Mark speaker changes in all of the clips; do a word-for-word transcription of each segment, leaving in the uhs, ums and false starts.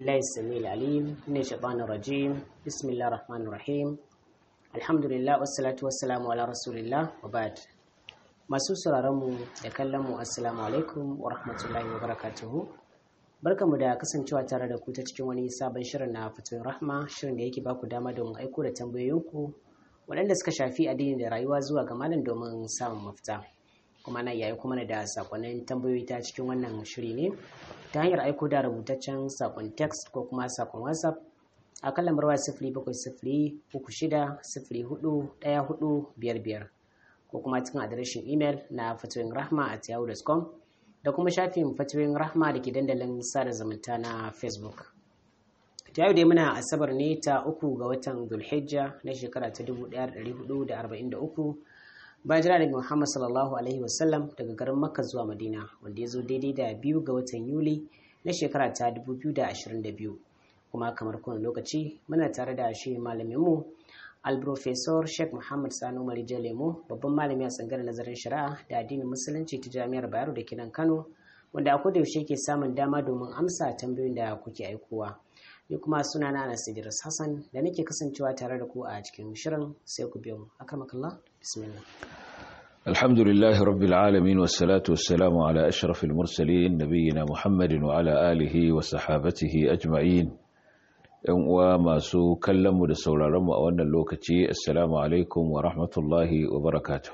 Speaker 1: بالله السميع العليم من الشيطان الرجيم بسم الله الرحمن الرحيم الحمد لله والصلاة والسلام على رسول الله وبعد. masu sauraronmu da kallonmu assalamu alaikum wa rahmatullahi wa barakatuhu. Barkanmu da kasancewa tare da ku ta cikin wani sabon shirin na fatoyin rahma, shirin da yake baku dama domin aiko da tambayoyinku waɗanda suka shafi addini da rayuwa zuwa ga malam domin samun mafita. Kuma na yayi kuma da sakonnin tambayoyi ta cikin wannan shiri ne ta hanyar aiko da rubutaccen sakon text ko kuma sakon WhatsApp a kan lambar waya sifiri bakwai sifiri uku shida sifiri hudu ɗaya hudu biyar biyar ko kuma cikin adireshin imel na fatoyin rahma at yahoo dot com da kuma shafin fatoyin rahma da ke dandalin sada zumunta na Facebook. Ta yau dai muna asabar ne ta uku ga watan Dhulhijja na shekara ta dubu ɗaya da ɗari hudu da arba'in da uku bayan jira daga Muhammad sallallahu alaihi wasallam daga garin Makka zuwa Madina, wanda ya zo daidai da biyu ga watan Yuli na shekara ta dubu biyu da ashirin da biyu. Kuma kamar kowane lokaci muna tare da shi malaminmu Al-Professor Sheikh Muhammad Sani Umar Jalemo, babban malami a tsangar nazarin shari'a da addinin musulunci ta Jami'ar Bayero da Kinan Kano, wanda a koda yaushe ke samun dama domin amsa tambayoyin da kuke aikowa. Ni kuma suna na Anas Idris Hassan da nake kasancewa tare da ku a cikin shirin, sai ku biyo mu. Akramakallah, bismillah.
Speaker 2: Alhamdulillahi rabbil alamin wassalatu wassalamu ala ashrafil mursalin nabiyina Muhammadin wa ala alihi wa sahabatihi ajma'in. Yan uwa masu kallon mu da sauraron mu a wannan lokaci, assalamu alaikum wa rahmatullahi wa barakatuh.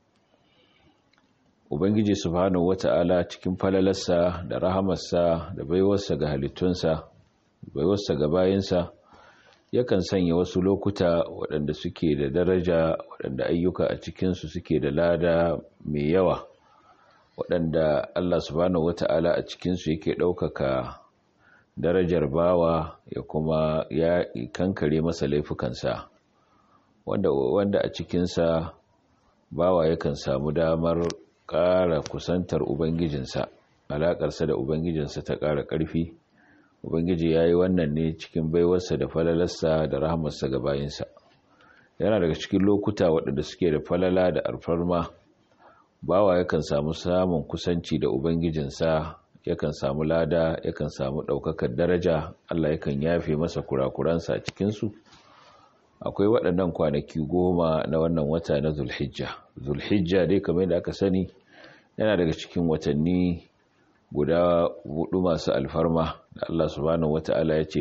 Speaker 2: Ubangiji subhanahu wata'ala cikin falalarsa da rahamarsa da baiwarsa ga halittunsa, baiwarsa ga bayinsa, yakan sanya wasu lokuta waɗanda suke da daraja, waɗanda ayyuka a cikinsu suke da lada mai yawa, waɗanda Allah subhanahu wata'ala a cikinsu yake ɗaukaka darajar bawa ya kuma ya kankare masa laifukansa, wanda, wanda a cikinsa bawa yakan samu damar ƙara kusantar Ubangijinsa, alaƙarsa da Ubangijinsa ta ƙara ƙarfi. Ubangiji ya yi wannan ne cikin baiwarsa da falalarsa da rahamarsa ga bayinsa. Yana daga cikin lokuta waɗanda suke da falala da alfarma, bawa yakan samu samun kusanci da Ubangijinsa, yakan samu lada, yakan samu ɗaukakar daraja, Allah yakan yafe masa kurakuransa a cikinsu. Akwai waɗannan kwanaki goma na wannan wata na Zulhijja. Zulhijja dai kamar yadda aka sani yana daga cikin watanni guda hudu masu alfarma da Allah subhanahu wata'ala ya ce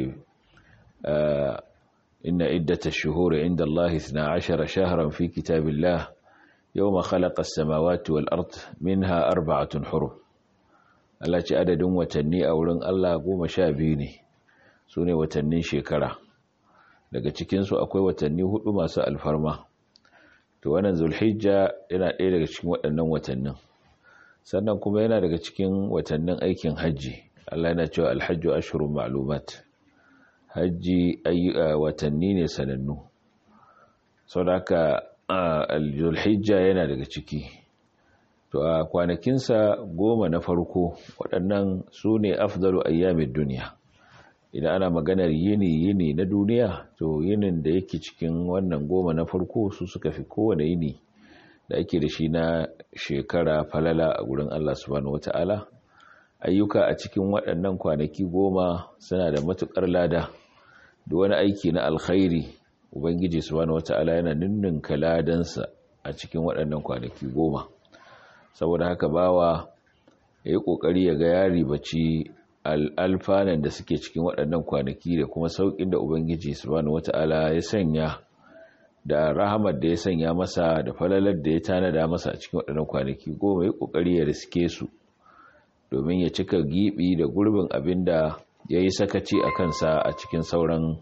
Speaker 2: inna iddatash shuhuri inda Allah isna ashara shahran fi kitabillah yawma khalaqa as-samawati wal ard minha arba'atun hurum. Allah ce adadin watanni a wurin Allah goma sha biyu ne, su ne watannin shekara. Daga cikinsu akwai watanni hudu masu alfarma. To wannan Zulhijja yana ɗaya daga cikin waɗannan watannin. Sannan kuma yana daga cikin watannin aikin hajji. Allah yana cewa alhajju ashhurun ma'lumat. Hajji watanni ne sanannu. Saboda haka Zulhijja yana daga ciki. To a kwanakinsa goma na farko waɗannan su ne afdalu ayyamin duniya. Idan ana maganar yini yini na duniya, to yinin da yake cikin wannan goma na farko su suka fi kowane yini da ake da shi na shekara falala a gurin Allah subhanahu wata'ala. Ayyuka a cikin waɗannan kwanaki goma suna da matuƙar lada. Da wani aiki na alkhairi, Ubangiji subhanahu wata'ala yana ninninka ladansa a cikin waɗannan kwanaki goma. Saboda haka bawa ya yi ƙoƙari ya ga ya ribaci alfanan da suke cikin waɗannan kwanaki da kuma sauƙin da Ubangiji subhanahu wata'ala ya sanya, da rahamar da ya sanya masa da falalar da ya tanada masa a cikin waɗannan kwanaki goma. Ya ƙoƙari ya riske su domin ya cika gibi da gurbin abin da ya yi sakaci a kansa a cikin sauran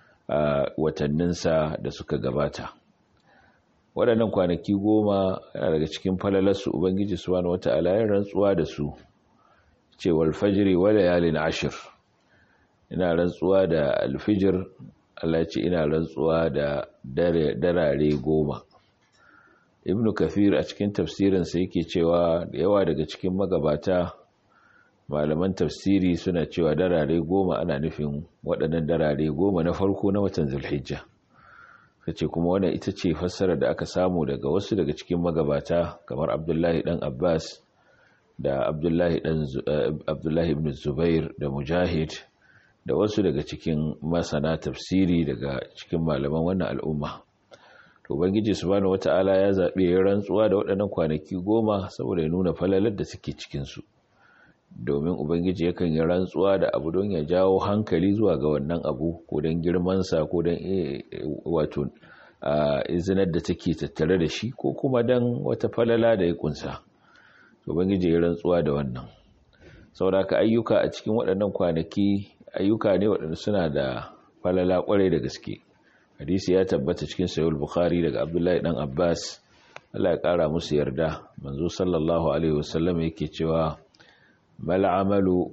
Speaker 2: watanninsa da suka gabata. Waɗannan kwanaki goma yana daga cikin falalarsu Ubangiji subhanahu wata'ala ya rantsuwa da su, cewar fajiri wa layalin ashir. Ina rantsuwa da alfijir, Allah ya ce ina rantsuwa da darare goma. Ibn Kathir a cikin tafsirinsa yake cewa da yawa daga cikin magabata malaman tafsiri suna cewa darare goma ana nufin waɗannan darare goma na farko na watan Zulhijja. Kace kuma wannan ita ce fassarar da aka samu daga wasu daga cikin magabata kamar Abdullahi dan Abbas da Abdullahi dan Abdullahi ibn Zubair da Mujahid da wasu daga cikin masana tafsiri daga cikin malaman wannan al'umma. To ubangiji subhanahu wata'ala ya zabe ya rantsuwa da waɗannan kwanaki goma saboda ya nuna falalar da suke cikin su, domin ubangiji yakan yi rantsuwa da abu don ya jawo hankali zuwa ga wannan abu, ko don girman sa, ko don wato izinar da take tattare da shi, ko kuma don wata falala da ya kunsa. To ubangiji ya rantsuwa da wannan. Saboda ka ayyuka a cikin waɗannan kwanaki ayyuka ne waɗanda suna da falala ƙwarai da gaske. Hadisi ya tabbata cikin sahih al-Bukhari daga Abdullahi dan Abbas, Allah ya ƙara musu yarda, manzo sallallahu alaihi wasallam yake cewa mal amalu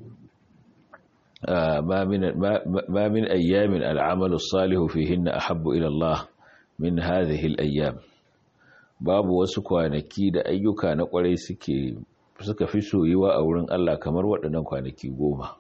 Speaker 2: ma min ma min ayyamin al-amalu as-salihu fihinna ahabbu ila Allah min hadhihi al-ayyam. Babu wasu kwanaki da ayyuka na ƙwarai suke suka fi soyuwa a wurin Allah kamar waɗannan kwanaki goma.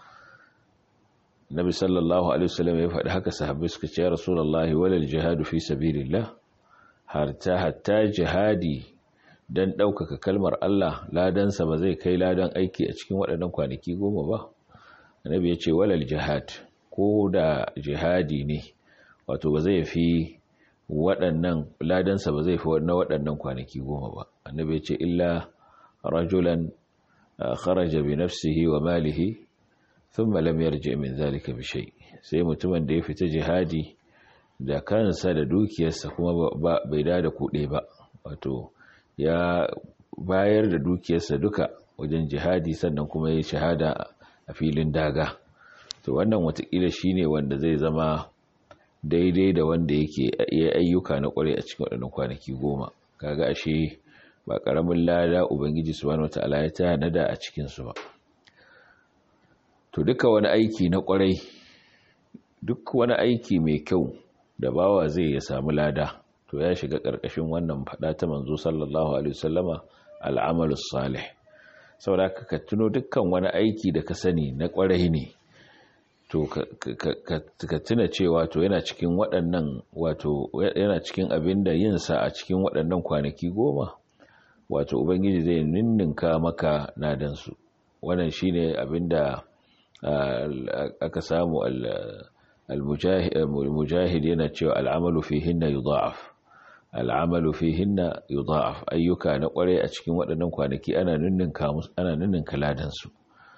Speaker 2: Nabi sallallahu alaihi wasallam ya faɗi haka, sahabbai suka ce ya Rasulullahi walal jihadu fi sabilillah, hatta hatta jihadi dan ɗaukaka kalmar Allah ladansa ba zai kai ladan aiki a cikin waɗannan kwanaki goma ba. Annabi ya ce walal jihad, ko da jihadi ne, wato ba zai fi waɗannan ladansa ba zai fi waɗannan kwanaki goma ba. Annabi ya ce illa rajulan kharaja bi nafsihi wa malihi thumma lam yarji min zalika bi shay, sai mutumin da ya fita jihadi da kansa da dukiyarsa kuma bai da da kuɗe ba, wato ya bayar da dukiyarsa duka wajen jihadi sannan kuma ya shahada a filin daga. To wannan watakila shine wanda zai zama daidai da wanda yake ayyuka na kwarai a cikin waɗannan kwanaki goma. Kaga ashe ba ƙaramin lada ubangiji subhanahu wataala ya tanada a cikin su ba. To duka wani aiki na kwarai, duk wani aiki mai kyau da bawa zai ya samu lada, to ya shiga ƙarƙashin wannan faɗa ta manzo sallallahu alaihi wasallama al'amalus salih. Saboda ka tuno dukkan wani aiki da ka sani na kwarai ne, to ka tuna cewa to yana cikin waɗannan, wato yana cikin abin da yin sa a cikin waɗannan kwanaki goma, wato ubangiji zai ninninka maka nadan su. Wannan shine abin da aka samu al-mujahid yana cewa al'amalu fihinna yudha'af, al'amalu fihinna yudha'af, ayyuka na kware a cikin waɗannan kwanaki ana ninninka musu, ana ninninka ladan su.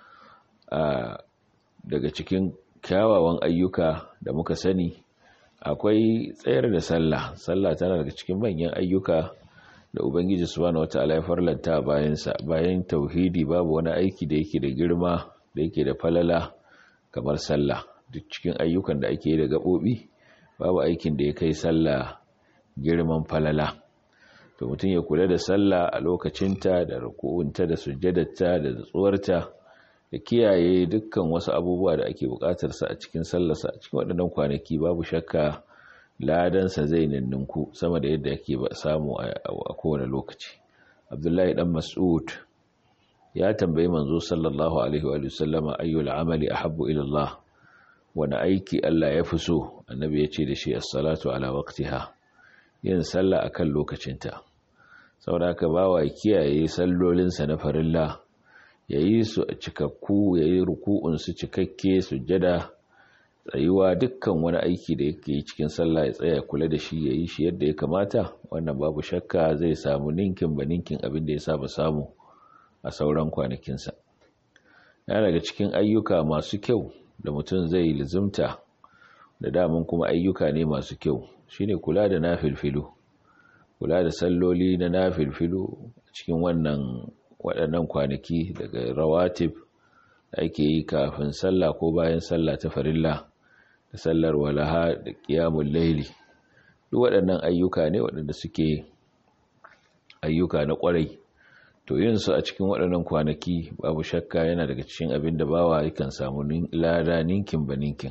Speaker 2: Daga cikin kyawawan ayyuka da muka sani akwai tsayar da sallah. Sallah tana daga cikin manyan ayyuka da ubangiji subhanahu wataala ya farlanta bayan sa. Bayan tauhidi babu wani aiki da yake da girma da yake da falala kamar sallah. Duk cikin ayyukan da ake yi da gabobi babu aikin da ya kai sallah girman falala. To mutum ya kula da sallah a lokacinta, da ruku'unta, da sujjadarta, da tsuwarta, da kiyaye dukkan wasu abubuwa da ake bukatar sa a cikin sallarsa a cikin waɗannan kwanaki, babu shakka ladansa zai ninninku sama da yadda yake samu a kowane lokaci. Abdullahi dan Mas'ud ya tambayi manzo sallallahu alaihi wa sallama ayyul amali ahabbu ila Allah, wani aiki Allah ya fi so? Annabi ya ce da shi as-salatu ala waqtiha, yin sallah akan lokacinta. Saboda haka bawa kiyaye sallolinsa na farilla, yayi su a cikakku, yayi ruku'un su cikakke, sujjada, tsayuwa, dukkan wani aiki da yake cikin sallah ya tsaya kula da shi, yayi shi yadda ya kamata. Wannan babu shakka zai samu ninkin ba ninkin abin da ya saba samu a sauran kwanakinsa. Yana daga cikin ayyuka masu kyau da mutum zai lizumta, da damun kuma ayyuka ne masu kyau, shine kula da nafilfilu, kula da salloli na nafilfilu cikin wannan waɗannan kwanaki, daga rawatib da ake yi kafin sallah ko bayan sallah ta farilla, da sallar walaha, da qiyamul layli. Duk waɗannan ayyuka ne waɗanda suke ayyuka na ƙwarai. To yin su a cikin waɗannan kwanaki babu shakka yana daga cikin abin da bawa yakan samu lada ninkin ba ninkin.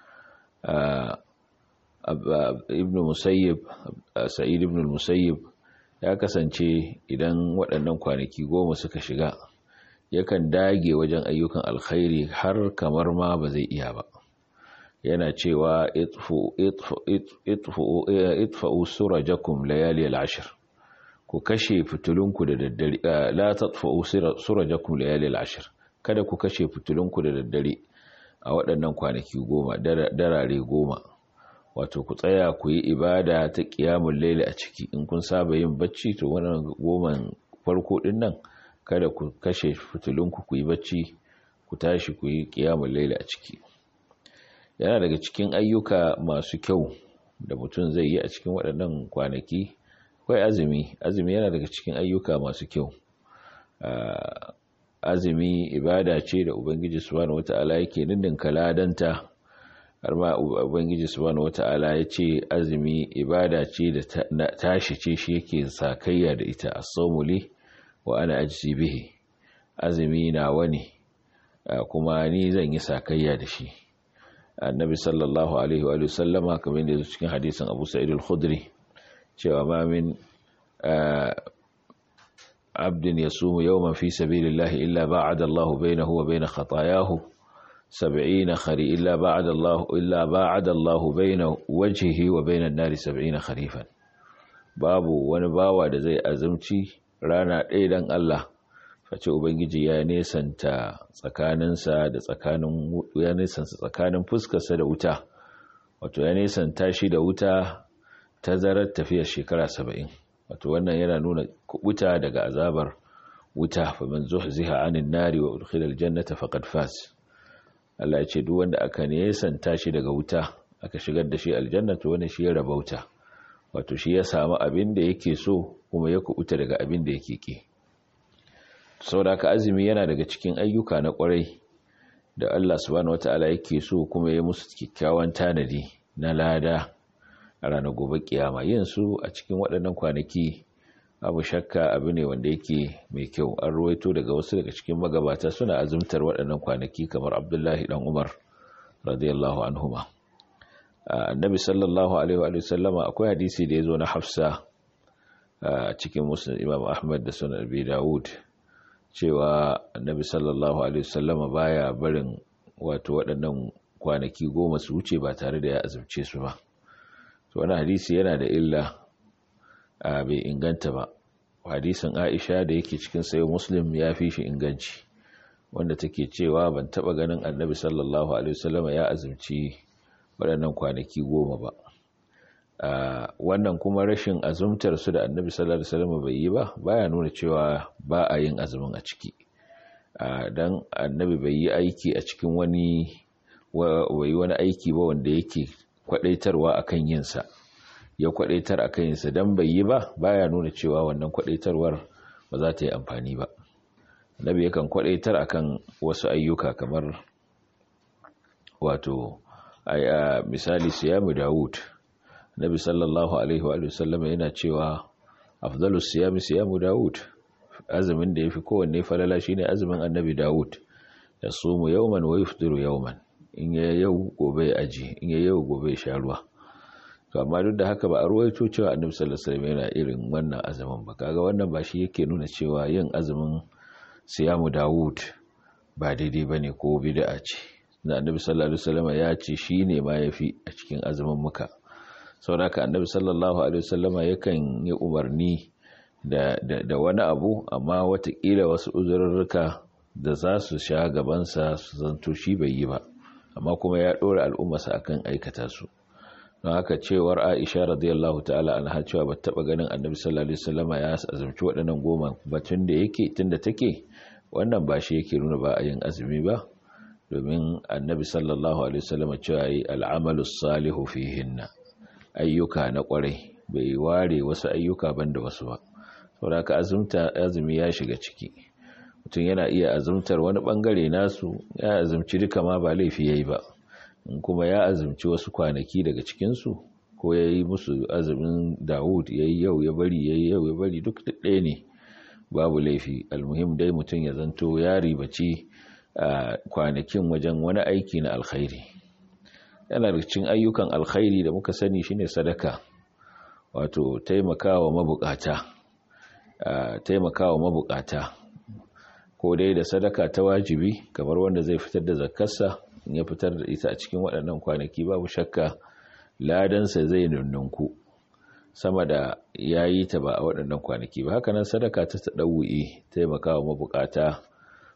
Speaker 2: Ibn Musayyib, Sa'id ibn Musayyib ya kasance idan waɗannan kwanaki goma suka shiga yakan dage wajen ayyukan alkhairi har kamar ma ba zai iya ba. Yana cewa itfu itfu itfu itfu surajakum layali al-ashr, ku kashe fitulunku da daddare. La tatfu surajakum layali al-ashr, kada ku kashe fitulunku da daddare a waɗannan kwanaki goma darare goma, wato ku tsaya ku yi ibada ta qiyamul layli a ciki. In kun saba yin bacci to wannan goman farko din nan kada ku kashe fitulunku ku yi bacci, ku tashi ku yi qiyamul layli a ciki. Yana daga cikin ayyuka masu kyau da mutum zai yi a cikin waɗannan kwanaki akwai azumi. Azumi yana daga cikin ayyuka masu kyau. Azumi ibada ce da Ubangiji subhanahu wata'ala yake ninninka ladanta, har ma Ubangiji subhanahu wata'ala ya ce azumi ibada ce da tashi ce shi yake sakayya da ita. As-sawmu li wa ana ajzi bihi. Azumi na wani kuma ni zan yi sakayya da shi. Annabi sallallahu alaihi wa sallama kamar da cikin hadisin Abu Sa'id al-Khudri cewa ma min abdin yasumu yawman fi sabilillahi illa ba'ada Allahu bainahu wa bain khatayahu sab'ina khari illa ba'ada Allahu illa ba'ada Allahu baina wajhihi wa bain an-nari sab'ina kharifan. Babu wani bawa da zai azumci rana ɗaya dan Allah face ubangiji ya nesanta tsakaninsa da tsakanin ya nesanta tsakanin fuskarsa da wuta, wato ya nesanta shi da wuta tazarar tafiyar shekara saba'in. Wato wannan yana nuna kubuta daga azabar wuta. Fa man zuhziha 'anil nari wa udkhila al-jannata faqad faz. Allah ya ce duk wanda aka nesanta shi daga wuta aka shigar da shi aljanna to wannan shi ya rabauta, wato shi ya samu abin da yake so kuma ya kubuta daga abin da yake ki. Saboda haka azumi yana daga cikin ayyuka na kwarai da Allah subhanahu wataala yake so kuma ya musu kyakkyawan tanadi na lada a ranar gobe kiyama. Yin su a cikin waɗannan kwanaki abu shakka abu ne wanda yake mai kyau. An ruwaito daga wasu daga cikin magabata suna azumtar waɗannan kwanaki kamar Abdullahi dan Umar radiyallahu anhuma. Annabi sallallahu alaihi wa sallama akwai hadisi da yazo na Hafsa a cikin Musnad Imam Ahmad da Sunan Abi Dawud cewa Annabi sallallahu alaihi wa sallama baya barin wato waɗannan kwanaki goma su wuce ba tare da ya azumce su ba. To wannan hadisi yana da illa, a bai inganta ba. Hadisin Aisha da yake cikin Sahih Muslim ya fi shi inganci, wanda take cewa ban taba ganin Annabi sallallahu alaihi wasallam ya azumci waɗannan kwanaki goma ba. Wannan kuma rashin azumtar su da Annabi sallallahu alaihi wasallam bai yi ba baya nuna cewa ba a yin azumin a ciki. Dan Annabi bai yi aiki a cikin wani bai wani aiki ba wanda yake kwadaitarwa akan yinsa, ya kwadaitar akan yinsa dan bai yi ba baya nuna cewa wannan kwadaitarwar ba za ta yi amfani ba. Nabi yakan kwadaitar akan wasu ayyuka kamar wato ay misali siyamu Dawud. Nabi sallallahu alaihi wa sallam yana cewa afdalus siyami siyamu Dawud. Azumin da yafi kowanne falala shine azumin Annabi Dawud. Yasumu yawman wa yufdiru yawman. In ya yau gobe aji, in ya yau gobe sha ruwa. To amma duk da haka ba a ruwaito cewa Annabi sallallahu alaihi wasallam yana irin wannan azumin ba. Kaga wannan ba shi yake nuna cewa yin azumin siyamu Dawud ba daidai bane ko bid'a ce. Na Annabi sallallahu alaihi wasallam ya ce shine ma yafi a cikin azumin muka. Saboda haka Annabi sallallahu alaihi wasallam yakan yi umarni da da, da wani abu amma watakila wasu uzurrurruka da za su sha gabansa su zanto shi bai yi ba, amma kuma ya ɗora al'ummarsa akan aikata su. Don haka cewar Aisha radiyallahu ta'ala anha cewa ba taɓa ganin Annabi sallallahu alaihi wasallam ya azumci waɗannan goma ba tun da yake tun da take, wannan ba shi yake nuna ba a yin azumi ba, domin Annabi sallallahu alaihi wasallam cewa yi al'amalu salihu fihinna, ayyuka na kwarai, bai ware wasu ayyuka banda wasu ba. Saboda haka azumta azumi ya shiga ciki. Mutum yana iya azumtar wani bangare nasu, ya azumci duka ma ba laifi yayi ba. In kuma ya azumci wasu kwanaki daga cikin su, ko yayi musu azumin Dawud, yayi yau ya bari yayi yau ya bari, duk ɗaya ne, babu laifi. Almuhim dai mutum ya zanto ya ribaci kwanakin wajen wani aiki na alkhairi. Yana da cikin ayyukan alkhairi da muka sani shine sadaka, wato taimakawa mabukata, taimakawa mabukata ko dai da sadaka ta wajibi kamar wanda zai fitar da zakarsa, in ya fitar da ita a cikin waɗannan kwanaki babu shakka ladansa zai nunnunku sama da yayi ta ba a waɗannan kwanaki ba. Haka nan sadaka ta tadawu'i, taimakawa mabukata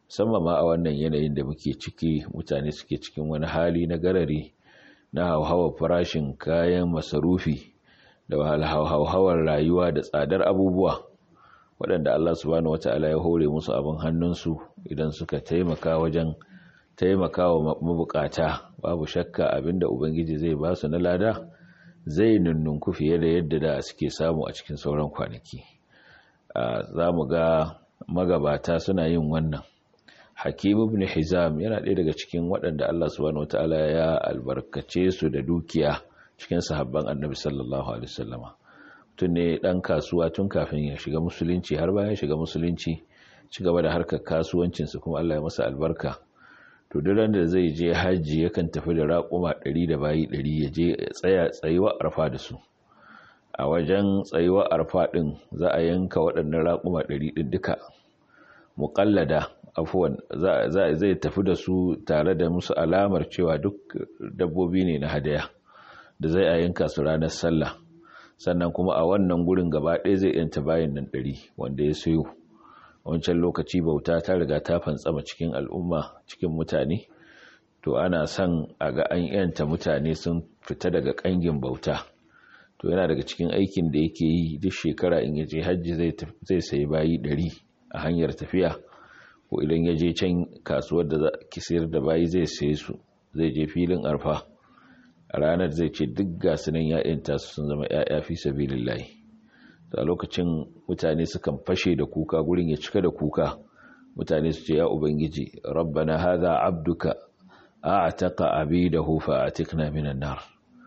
Speaker 2: musamman ma a wannan yanayin da muke ciki, mutane suke cikin wani hali na garari na hauhawar farashin kayan masarufi da hauhawar rayuwa da tsadar abubuwa, waɗanda Allah subhanahu wata'ala ya hore musu abin hannunsu idan suka taimaka wajen taimakawa mabukata, babu shakka abinda ubangiji zai ba su na lada zai nunnunku fiye da yadda da suke samu a cikin sauran kwanaki. Za mu ga magabata suna yin wannan. Hakim ibn Hizam yana ɗaya daga cikin waɗanda Allah subhanahu wataala ya albarkace su da dukiya cikin sahabban Annabi sallallahu alaihi wasallama. Tun ne dan kasuwa tun kafin ya shiga musulunci har bayan shiga musulunci, ci gaba da harkar kasuwancin sa kuma Allah ya masa albarka. To duk da zai je haji yakan tafi da raƙuma ɗari da bayi ɗari ya je tsaya tsayuwa arfa da su. A wajen tsayuwa arfa din za a yanka waɗannan raƙuma ɗari din duka muqallada, afuwan zai tafi da su tare da musu alamar cewa duk dabbobi ne na hadaya da zai a yanka su ranar sallah. Sannan kuma a wannan gurin gaba ɗaya zai yanta bayin nan ɗari wanda ya sayo. Wancan lokaci bauta ta riga ta fantsama cikin al'umma, cikin mutane, to ana son a ga an yanta mutane sun fita daga ƙangin bauta. To yana daga cikin aikin da yake yi duk shekara in yaje hajji zai sayi bayi ɗari a hanyar tafiya, ko idan ya je can kasuwar da ki sayar da bayi zai saye su, zai je filin arfa a ranar zai ce duk gasu nan ya'yanta su sun zama ya'ya fi sabilillahi. A lokacin mutane sukan fashe da kuka, gurin ya cika da kuka, mutane su ce ya ubangiji rabbana hadha abduka a'taqa abidahu fa atikna minan nar.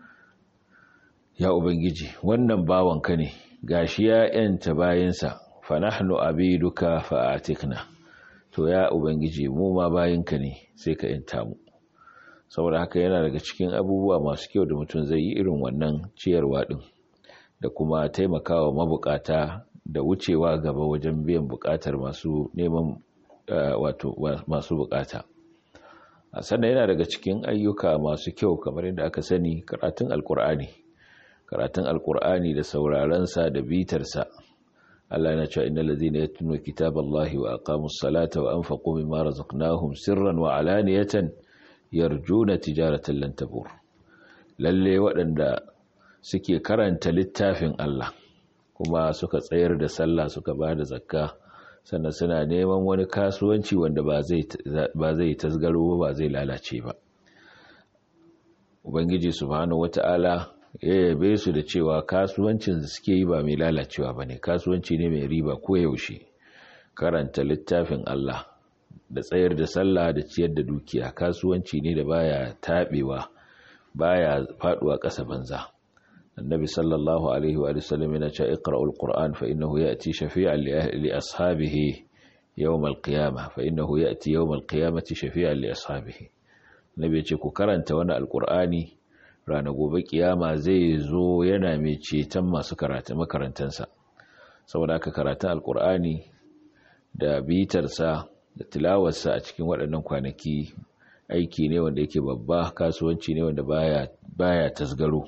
Speaker 2: Ya ubangiji wannan bawanka ne gashi ya yanta bayansa, fa nahnu abiduka fa atikna. To ya ubangiji mu ma bayinka ne sai ka yanta mu. Saboda haka yana daga cikin abubuwa masu kyau da mutum zai yi irin wannan ciyarwa din, da kuma taimakawa mabukata da wucewa gaba wajen biyan bukatar masu neman wato masu bukata. Sannan yana daga cikin ayyuka masu kyau kamar yadda aka sani karatun alkur'ani karatun alkur'ani da saurarensa da bitarsa. Allah yana cewa innal ladhina yatluna kitaballahi wa aqamus salata wa anfaqu mimma razaqnahum sirran wa alaniyatan yarjuna tijaratan lan tabur. Lalle waɗanda suke karanta littafin Allah kuma suka tsayar da sallah suka ba da zakka, sannan suna neman wani kasuwanci wanda ba zai ba zai tasgaro ba zai lalace ba. Ubangiji subhanahu wata'ala ya yabe su da cewa kasuwancin da suke yi ba mai lalacewa bane, kasuwanci ne mai riba ko yaushe. Karanta littafin Allah da tsayar da sallah da ciyar da dukiya kasuwanci ne da baya tabewa, baya faduwa ƙasa banza. Annabi sallallahu alaihi wa sallam yana cewa iqra'ul qur'an fa innahu ya'ti shafi'an li ashabihi yawm al-qiyamah fa innahu ya'ti yawm al-qiyamati shafi'an li ashabihi. Nabi ya ce ku karanta wannan alqur'ani, ranar gobe kiyama zai zo yana mai ceton masu karatu makarantansa. Saboda haka karatun alqur'ani da bitarsa da tilawarsa a cikin waɗannan kwanaki aiki ne wanda yake babba, kasuwanci ne wanda baya baya tasgaro.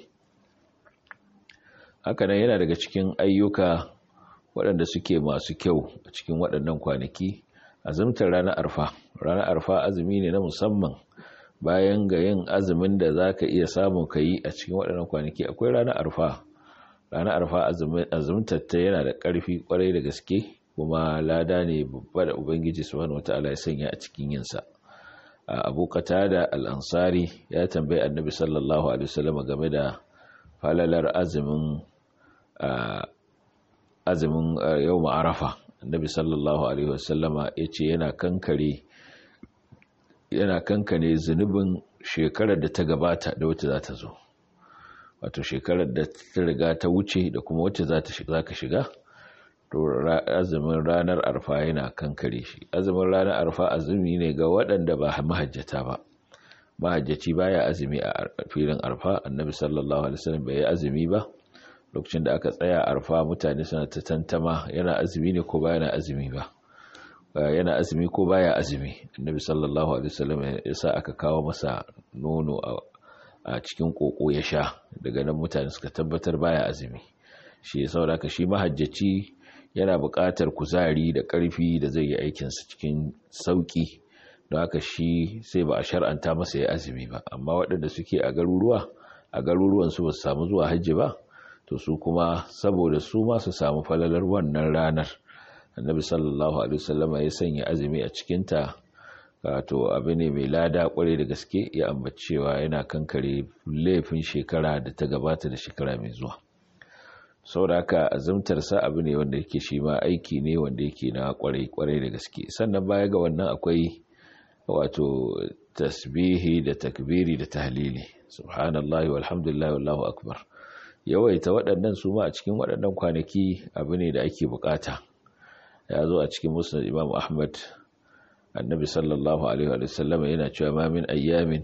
Speaker 2: Haka nan yana daga cikin ayyuka waɗanda suke masu kyau a cikin waɗannan kwanaki azumtar ranar arfa. Ranar arfa azumi ne na musamman. Bayan ga yin azumin da zaka iya samu kai a cikin waɗannan kwanaki, akwai ranar arfa. Ranar arfa azumtar ta yana da ƙarfi ƙwarai da gaske, kuma lada ne babba da Ubangiji subhanahu wataala ya sanya a cikin yinsa. Abu Qatada al-Ansari ya tambayi Annabi sallallahu alaihi wasallam game da falalar azumin azumin yawm Arafa. Annabi sallallahu alaihi wasallama yace yana kankare yana kankane zunubin shekarar da ta gabata da wacce za ta zo. Wato shekarar da ta riga ta wuce da kuma wacce za ta shiga ka shiga. To azumin ranar arfa yana kankare shi. Azumin ranar arfa azumi ne ga waɗanda ba mahajjata ba. Mahajjaci baya azumi a filin arfa. Annabi sallallahu alaihi wasallam bai yi azumi ba. Lokacin da aka tsaya arfa mutane suna ta tantama yana azumi ne ko baya azumi ba. Yana azumi ko baya azumi. Annabi sallallahu alaihi wasallam ya sa aka kawo masa nono a cikin koko ya sha. Daga nan mutane suka tabbatar baya azumi. Shi ya saboda haka shi mahajjaci yana buƙatar kuzari da ƙarfi da zai yi aikinsa cikin sauƙi, don haka shi sai ba a shar'anta masa ya azumi ba. Amma waɗanda suke a garuruwa a garuruwan su ba su samu zuwa hajji ba, to su kuma saboda su ma su samu falalar wannan ranar, annabi sallallahu alaihi wasallam ya sanya azumi a cikinta. Wato abu ne mai lada kwarai da gaske, ya ambacewa yana kankare laifin shekara da ta gabata da shekara mai zuwa. Saboda haka azumtar sa abu ne wanda yake shi ma aiki ne wanda yake na kwarai kwarai da gaske. Sannan baya ga wannan akwai wato tasbihi da takbiri da tahlili, subhanallahi walhamdulillahi wallahu akbar. Yawaita waɗannan su ma a cikin waɗannan kwanaki abu ne da ake bukata. Ya zo a cikin musnad Imam Ahmad, annabi sallallahu alaihi wa sallam yana cewa ma min ayyamin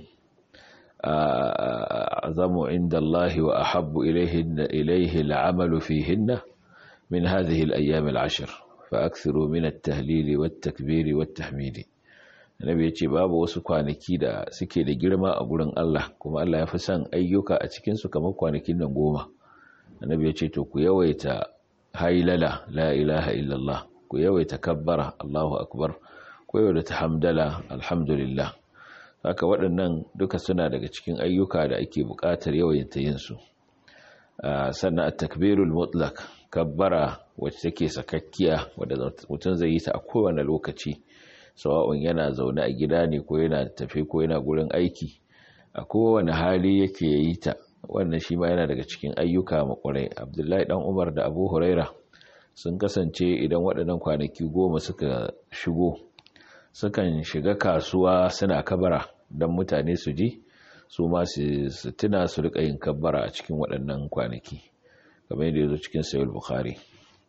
Speaker 2: azamu inda Allah wa ahabbu ilayhi ilayhi al'amalu fihinna min hadhihi al-ayyam al-ashr fa akthiru min at-tahlil wat-takbir wat-tahmid. Annabi yace babu wasu kwanaki da suke da girma a gurin Allah, kuma Allah ya fi son ayyuka a cikin su kamar kwanakin nan goma. Annabi yace to ku yawaita haylala la ilaha illallah, ku yawaita kabbara Allahu akbar, koyo da hamdala alhamdulillah. Haka waɗannan duka suna daga cikin ayyuka da ake buƙatar yawaita yin su. Sannan at-takbirul mutlaq, kabbara wacce take sakakkiya wanda mutum zai yi ta a kowane lokaci, sawa'un yana zaune a gida ne ko yana tafi ko yana gurin aiki, a kowane hali yake yi ta. Wannan shi ma yana daga cikin ayyuka makurai. Abdullahi dan Umar da Abu Huraira sun kasance idan waɗannan kwanaki goma suka shigo, sukan shiga kasuwa suna kabara don mutane su ji, su ma su tuna su rika yin kabbara a cikin waɗannan kwanaki, kamar yadda ya zo cikin Sahih Bukhari.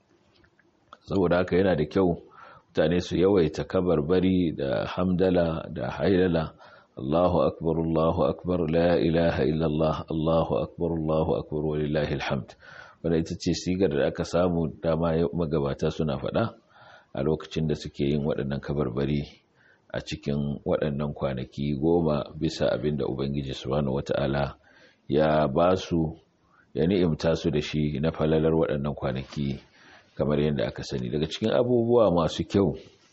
Speaker 2: Saboda haka yana da kyau mutane su yawaita kabarbari da hamdala da haylala, Allahu akbar Allahu akbar la ilaha illallah Allahu akbar Allahu akbar walillahi alhamd. Wanda ita ce sigar da aka samu dama magabata suna faɗa a lokacin da suke yin waɗannan kabarbari a cikin waɗannan kwanaki goma, bisa abin da Ubangiji subhanahu wata'ala ya ba su, ya ni'imta su da shi na falalar waɗannan kwanaki kamar yadda aka sani. Daga cikin abubuwa masu kyau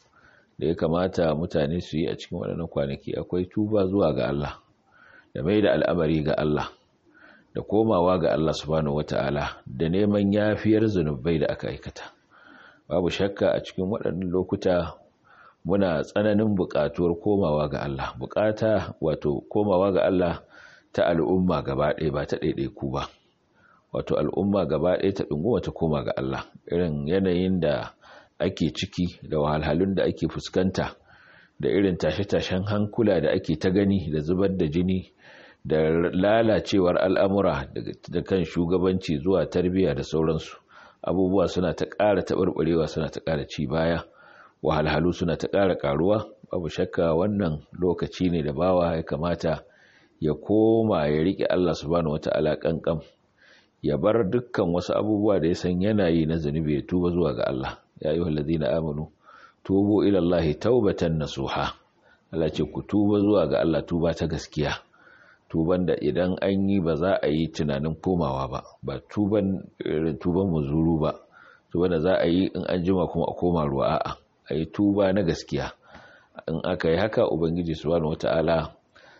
Speaker 2: da ya kamata mutane su yi a cikin waɗannan kwanaki akwai tuba zuwa ga Allah, da mai da al'amari ga Allah, da komawa ga Allah subhanahu wata'ala, da neman yafiyar zunubai da aka aikata. Babu shakka a cikin waɗannan lokuta muna tsananin buƙatuwar komawa ga Allah. Buƙata wato komawa ga Allah ta al'umma gaba ɗaya, ba ta ɗaiɗaiku ba. Wato al'umma gaba ɗaya ta ɗunguma ta koma ga Allah. Irin yanayin da ake ciki da wahalhalun da ake fuskanta, da irin tashe-tashen hankula da ake ta gani, da zubar da jini, da lalacewar al'amura da kan shugabanci zuwa tarbiyya da sauransu. Abubuwa suna ta ƙara taɓarɓarewa, suna ta ƙara ci baya, wahalhalu suna ta ƙara ƙaruwa. Babu shakka wannan lokaci ne da bawa ya kamata ya koma ya riƙe Allah subhanahu wata'ala ƙanƙam, ya bar dukkan wasu abubuwa da ya san yana yi na zunubi, ya tuba zuwa ga Allah. Ya ayyuhal ladina amanu tubu ila Allah taubatan nasuha. Allah ce ku tuba zuwa ga Allah tuba ta gaskiya, tuban da idan an yi ba za a yi tunanin komawa ba, ba tuban irin tuban muzuru ba, tuban da za a yi in an jima kuma a koma ruwa. A'a, a yi tuba na gaskiya. In aka yi haka, Ubangiji subhanahu wata'ala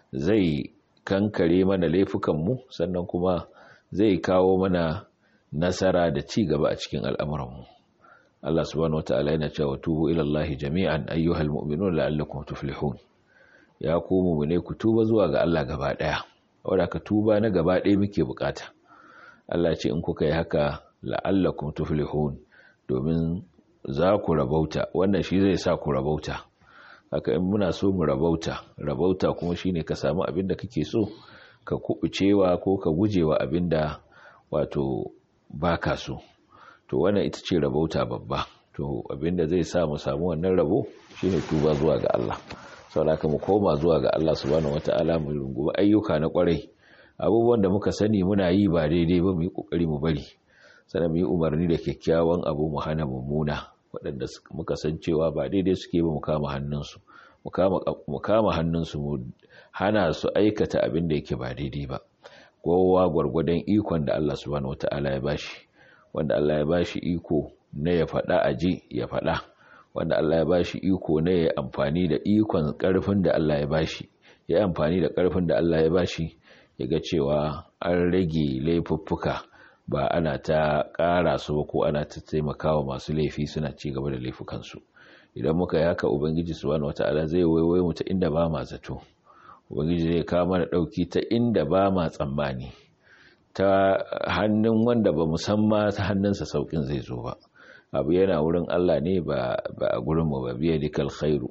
Speaker 2: zai kankare mana laifukanmu, sannan kuma zai kawo mana nasara da ci gaba a cikin al'amuranmu. Allah subhanahu wata'ala yana cewa tubu ila Allah jami'an ayyuhal mu'minun la'allakum tuflihun. Ya ku mu'mine ku tuba zuwa ga Allah gaba daya. Wanda ka tuba na gaba daya muke bukata. Allah ce in kuka yi haka la'allakum tuflihun, domin za ku rabauta. Wannan shi zai sa ku rabauta. Haka in muna so mu rabauta, rabauta kuma shine ka samu abin da kake so, ka kubucewa ko ka gujewa abin da wato baka so. To wannan ita ce rabauta babba. To abinda zai sa mu samu wannan rabo shine tuba zuwa ga Allah. Saboda mu koma zuwa ga Allah subhanahu wataala, mu rungumi ayyuka na kwarai. Abubuwan da muka sani muna yi ba daidai ba, mu yi kokari mu bari. Sannan mu yi umarni da kyakkyawan abu, mu hana mummuna. Waɗanda muka san cewa ba daidai suke ba, mu kama hannunsu. Mu kama mu kama hannunsu mu hana su aikata abin da yake ba daidai ba. Kowa gwargwadon ikon da Allah subhanahu wataala ya bashi. Wanda Allah ya bashi iko na ya faɗa aji ya faɗa, wanda Allah ya bashi iko ne ya amfani da ikon ƙarfin da Allah ya bashi, ya amfani da ƙarfin da Allah ya bashi ya ga cewa an rage laifuffuka, ba ana ta ƙara su ba ko ana ta taimakawa masu laifi suna ci gaba da laifukansu. Idan muka yi haka, ubangiji subhanahu wata'ala zai waiwaye mu ta inda ba ma zato, ubangiji zai kawo mana ɗauki ta inda ba ma tsammani, ta hannun wanda ba musamman ta hannunsa saukin zai zo ba. Abu yana wurin Allah ne ba a gurin mu ba. Biya dikal khairu,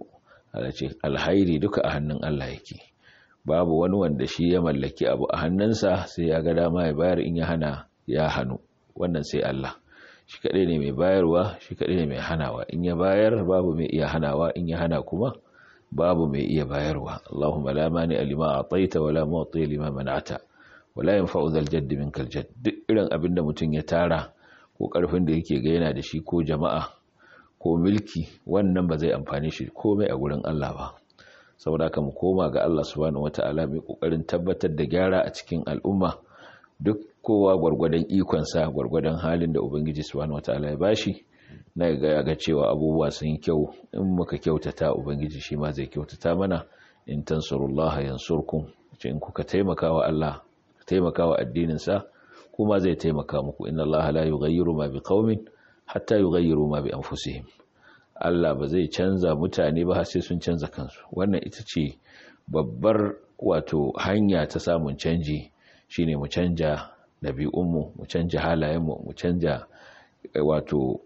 Speaker 2: alhairi duka a hannun Allah yake. Babu wani wanda shi ya mallaki abu a hannunsa sai ya ga dama ya bayar, in ya hana ya hannu, wannan sai Allah. Shi kaɗai ne mai bayarwa, shi kaɗai ne mai hanawa. In ya bayar babu mai iya hanawa, in ya hana kuma babu mai iya bayarwa. Allahumma la mani lima a'taita wa la mu'ti lima man'ata wa la yanfa'u dhal jadd minkal jadd. Duk irin abinda mutum ya tara ko karfin da yake ga yana da shi, ko jama'a ko mulki, wannan ba zai amfane shi komai a gurin Allah ba. Saboda haka mu koma ga Allah subhanahu wata'ala, mai kokarin tabbatar da gyara a cikin al'umma, duk kowa gwargwadon ikonsa, gwargwadon halin da ubangiji subhanahu wata'ala ya bashi, na ga ga cewa abubuwa sun yi kyau. In muka kyautata, ubangiji shi ma zai kyautata mana. In tansurullaha yansurkum, in kuka taimaka wa Allah, taimaka wa addinin sa, kuma zai taimaka muku. Inna Allah la yughayyiru ma biqaumin hatta yughayyiru ma bi anfusihim. Allah ba zai canza mutane ba har sai sun canza kansu. Wannan ita ce babbar wato hanya ta samun canji, shine mu canja dabi'unmu, mu canja halayenmu, mu canja wato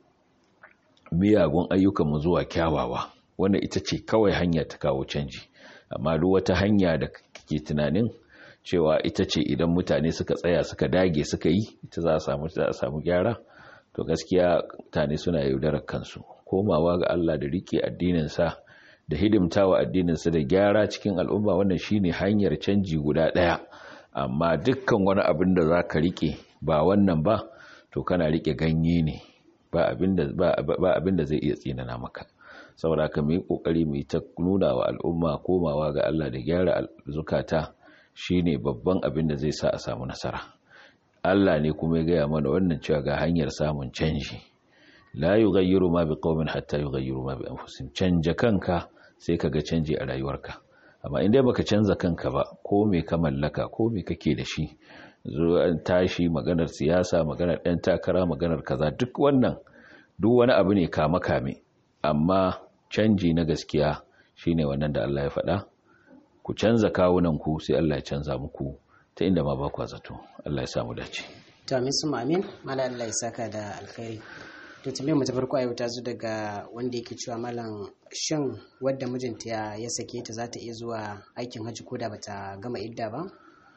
Speaker 2: miyagun ayyukanmu zuwa kyawawa. Wannan ita ce kawai hanya ta kawo canji. Amma duk wata hanya da kake tunanin cewa ita ce idan mutane suka tsaya suka dage suka yi, ita za a samu za a samu gyara, to gaskiya mutane suna yaudarar kansu. Komawa ga Allah da rike addininsa da hidimtawa addininsa da gyara cikin al'umma, wannan shine hanyar canji guda ɗaya. Amma dukkan wani abin da za ka rike ba wannan ba, to kana rike ganye ne, ba abin da zai iya tsinana maka. Saboda haka mu yi kokari mu yi ta nuna wa al'umma komawa ga Allah da gyara zukata, shine babban abin da zai sa a samu nasara. Allah ne kuma ya gaya mana wannan cewa ga hanyar samun canji. La yughayyiru ma biqaumin hatta yughayyiru ma bi anfusihim. Canja kanka sai kaga canji a rayuwarka. Amma in dai baka canza kanka ba, ko me ka mallaka, ko me kake da shi, zo an tashi maganar siyasa, maganar ɗan takara, maganar kaza, duk wannan duk wani abu ne kama kame. Amma canji na gaskiya shine wannan da Allah ya faɗa. Ku canza kawunan ku sai Allah ya canza muku ta inda ma ba ku zato. Allah ya samu dace.
Speaker 1: To amin summa amin. Mala Allah ya saka da alkhairi. To tambayar mu ta farko a yau ta zo daga wanda yake cewa malam, shin wadda mijinta ya, ya sake ta za ta iya zuwa aikin hajji ko da bata gama idda ba?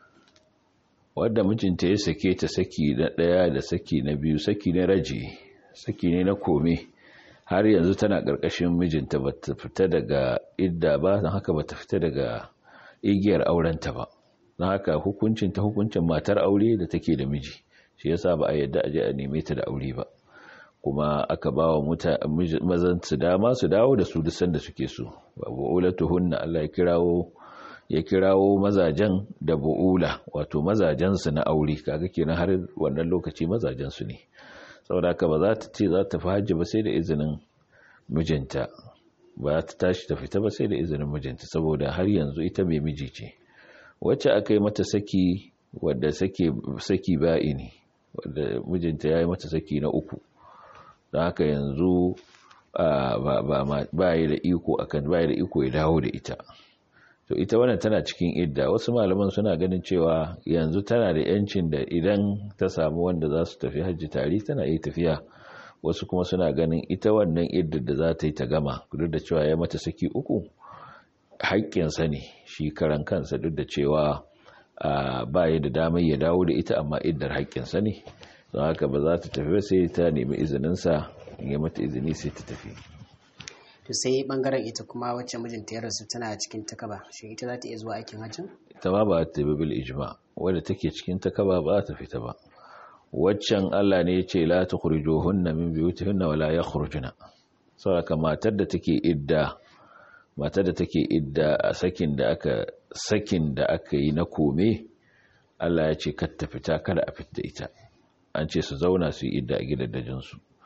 Speaker 2: Wadda mijinta ya sake ta saki na ɗaya da saki na biyu, saki na raji, saki ne na kome, har yanzu tana ƙarƙashin mijinta, bata fita daga idda ba, don haka bata fita daga igiyar aurenta ba. Don haka hukuncin ta hukuncin matar aure da take da miji, shi yasa ba a yadda aje a neme ta da aure ba. Kuma aka ba wa mazan su dama su dawo da su duk sanda suke so. Bu'ulatuhunna, Allah ya kirawo ya kirawo mazajen da bu'ula, wato mazajen su na aure, kaga kenan har wannan lokaci mazajen su ne. Saboda haka ba za ta ce za ta fi hajji ba sai da izinin mijinta, ba ta tashi ta fita ba sai da izinin mijinta, saboda har yanzu ita mai miji ce. Wacce aka yi mata saki, wadda saki saki ba'i ne, wadda mijinta ya yi mata saki na uku, don haka yanzu ba yi da iko akan ba yi da iko ya dawo da ita. To ita wannan tana cikin idda. Wasu malaman suna ganin cewa yanzu tana da yancin da idan ta samu wanda za su tafi hajji tare tana iya tafiya. Wasu kuma suna ganin ita wannan iddar da za ta yi ta gama, duk da cewa ya mata saki uku, haƙƙinsa ne shi karan kansa, duk da cewa ba ya da damar ya dawo da ita, amma iddar haƙƙinsa ne. Don haka ba za ta tafi sai ta nemi izininsa, ya mata izini sai ta tafi.
Speaker 1: To sai bangaren ita kuma wacce mijinta ya rasu tana cikin takaba, shi ita za ta iya zuwa aikin hajjin?
Speaker 2: Ita ma ba ta bi bil ijma, wadda take cikin takaba ba ta fita ba. Waccan Allah ne ya ce la tukhrijuhunna min buyutihinna wala yakhrujuna. Saboda matar da take idda, matar da take idda a sakin da aka sakin da aka yi na kome, Allah ya ce kar ta fita, kada a fita ita. An ce su zauna su yi idda a gidajensu.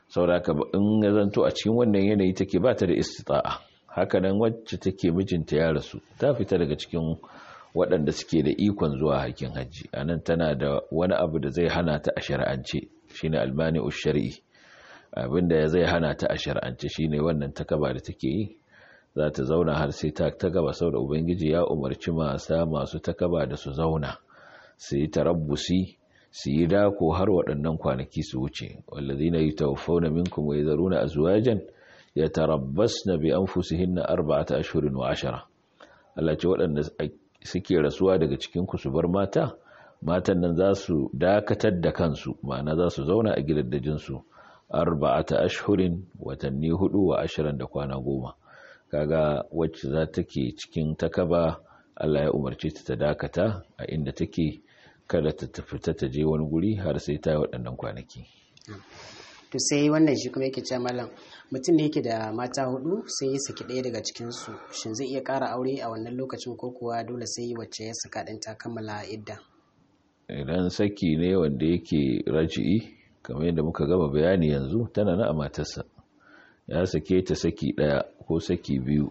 Speaker 2: sauraka in ya zanto a cikin wannan yanayi take ba ta da istita'a. Haka nan wacce take mijinta ya rasu ta fita daga cikin waɗanda suke da ikon zuwa hakin hajji, anan tana da wani abu da zai hana ta a shari'ance shine almani'u shar'i, abinda zai hana ta a shari'ance shine wannan takaba da take yi, za ta zauna har sai ta takaba, saboda ubangiji ya umarci masa masu takaba da su zauna su yi tarabbusi, su yi dako har waɗannan kwanaki su wuce. wallazina yatawaffawna minkum wa yadharuna azwajan yatarabbasna bi anfusihinna arba'ata ashhurin wa ashara. Allah ce waɗanda suke rasuwa daga cikin ku su bar mata, matan nan za su dakatar da kansu, ma'ana za su zauna a gidaddajin su arba'ata ashhurin, watanni hudu wa ashirin da kwana goma. Kaga wacce za take cikin takaba Allah ya umarce ta ta dakata a inda take, kada ta tafi ta je wani guri har sai ta yi waɗannan kwanaki.
Speaker 1: To sai wannan shi kuma yake cewa malam, mutum ne yake da mata hudu sai ya saki ɗaya daga cikin su, shin zai iya ƙara aure a wannan lokacin ko kuwa dole sai wacce ya saka ɗin ta kammala idda?
Speaker 2: Idan saki ne wanda yake raji'i kamar yadda muka gama bayani yanzu, tana na a matarsa, ya sake ta saki ɗaya ko saki biyu,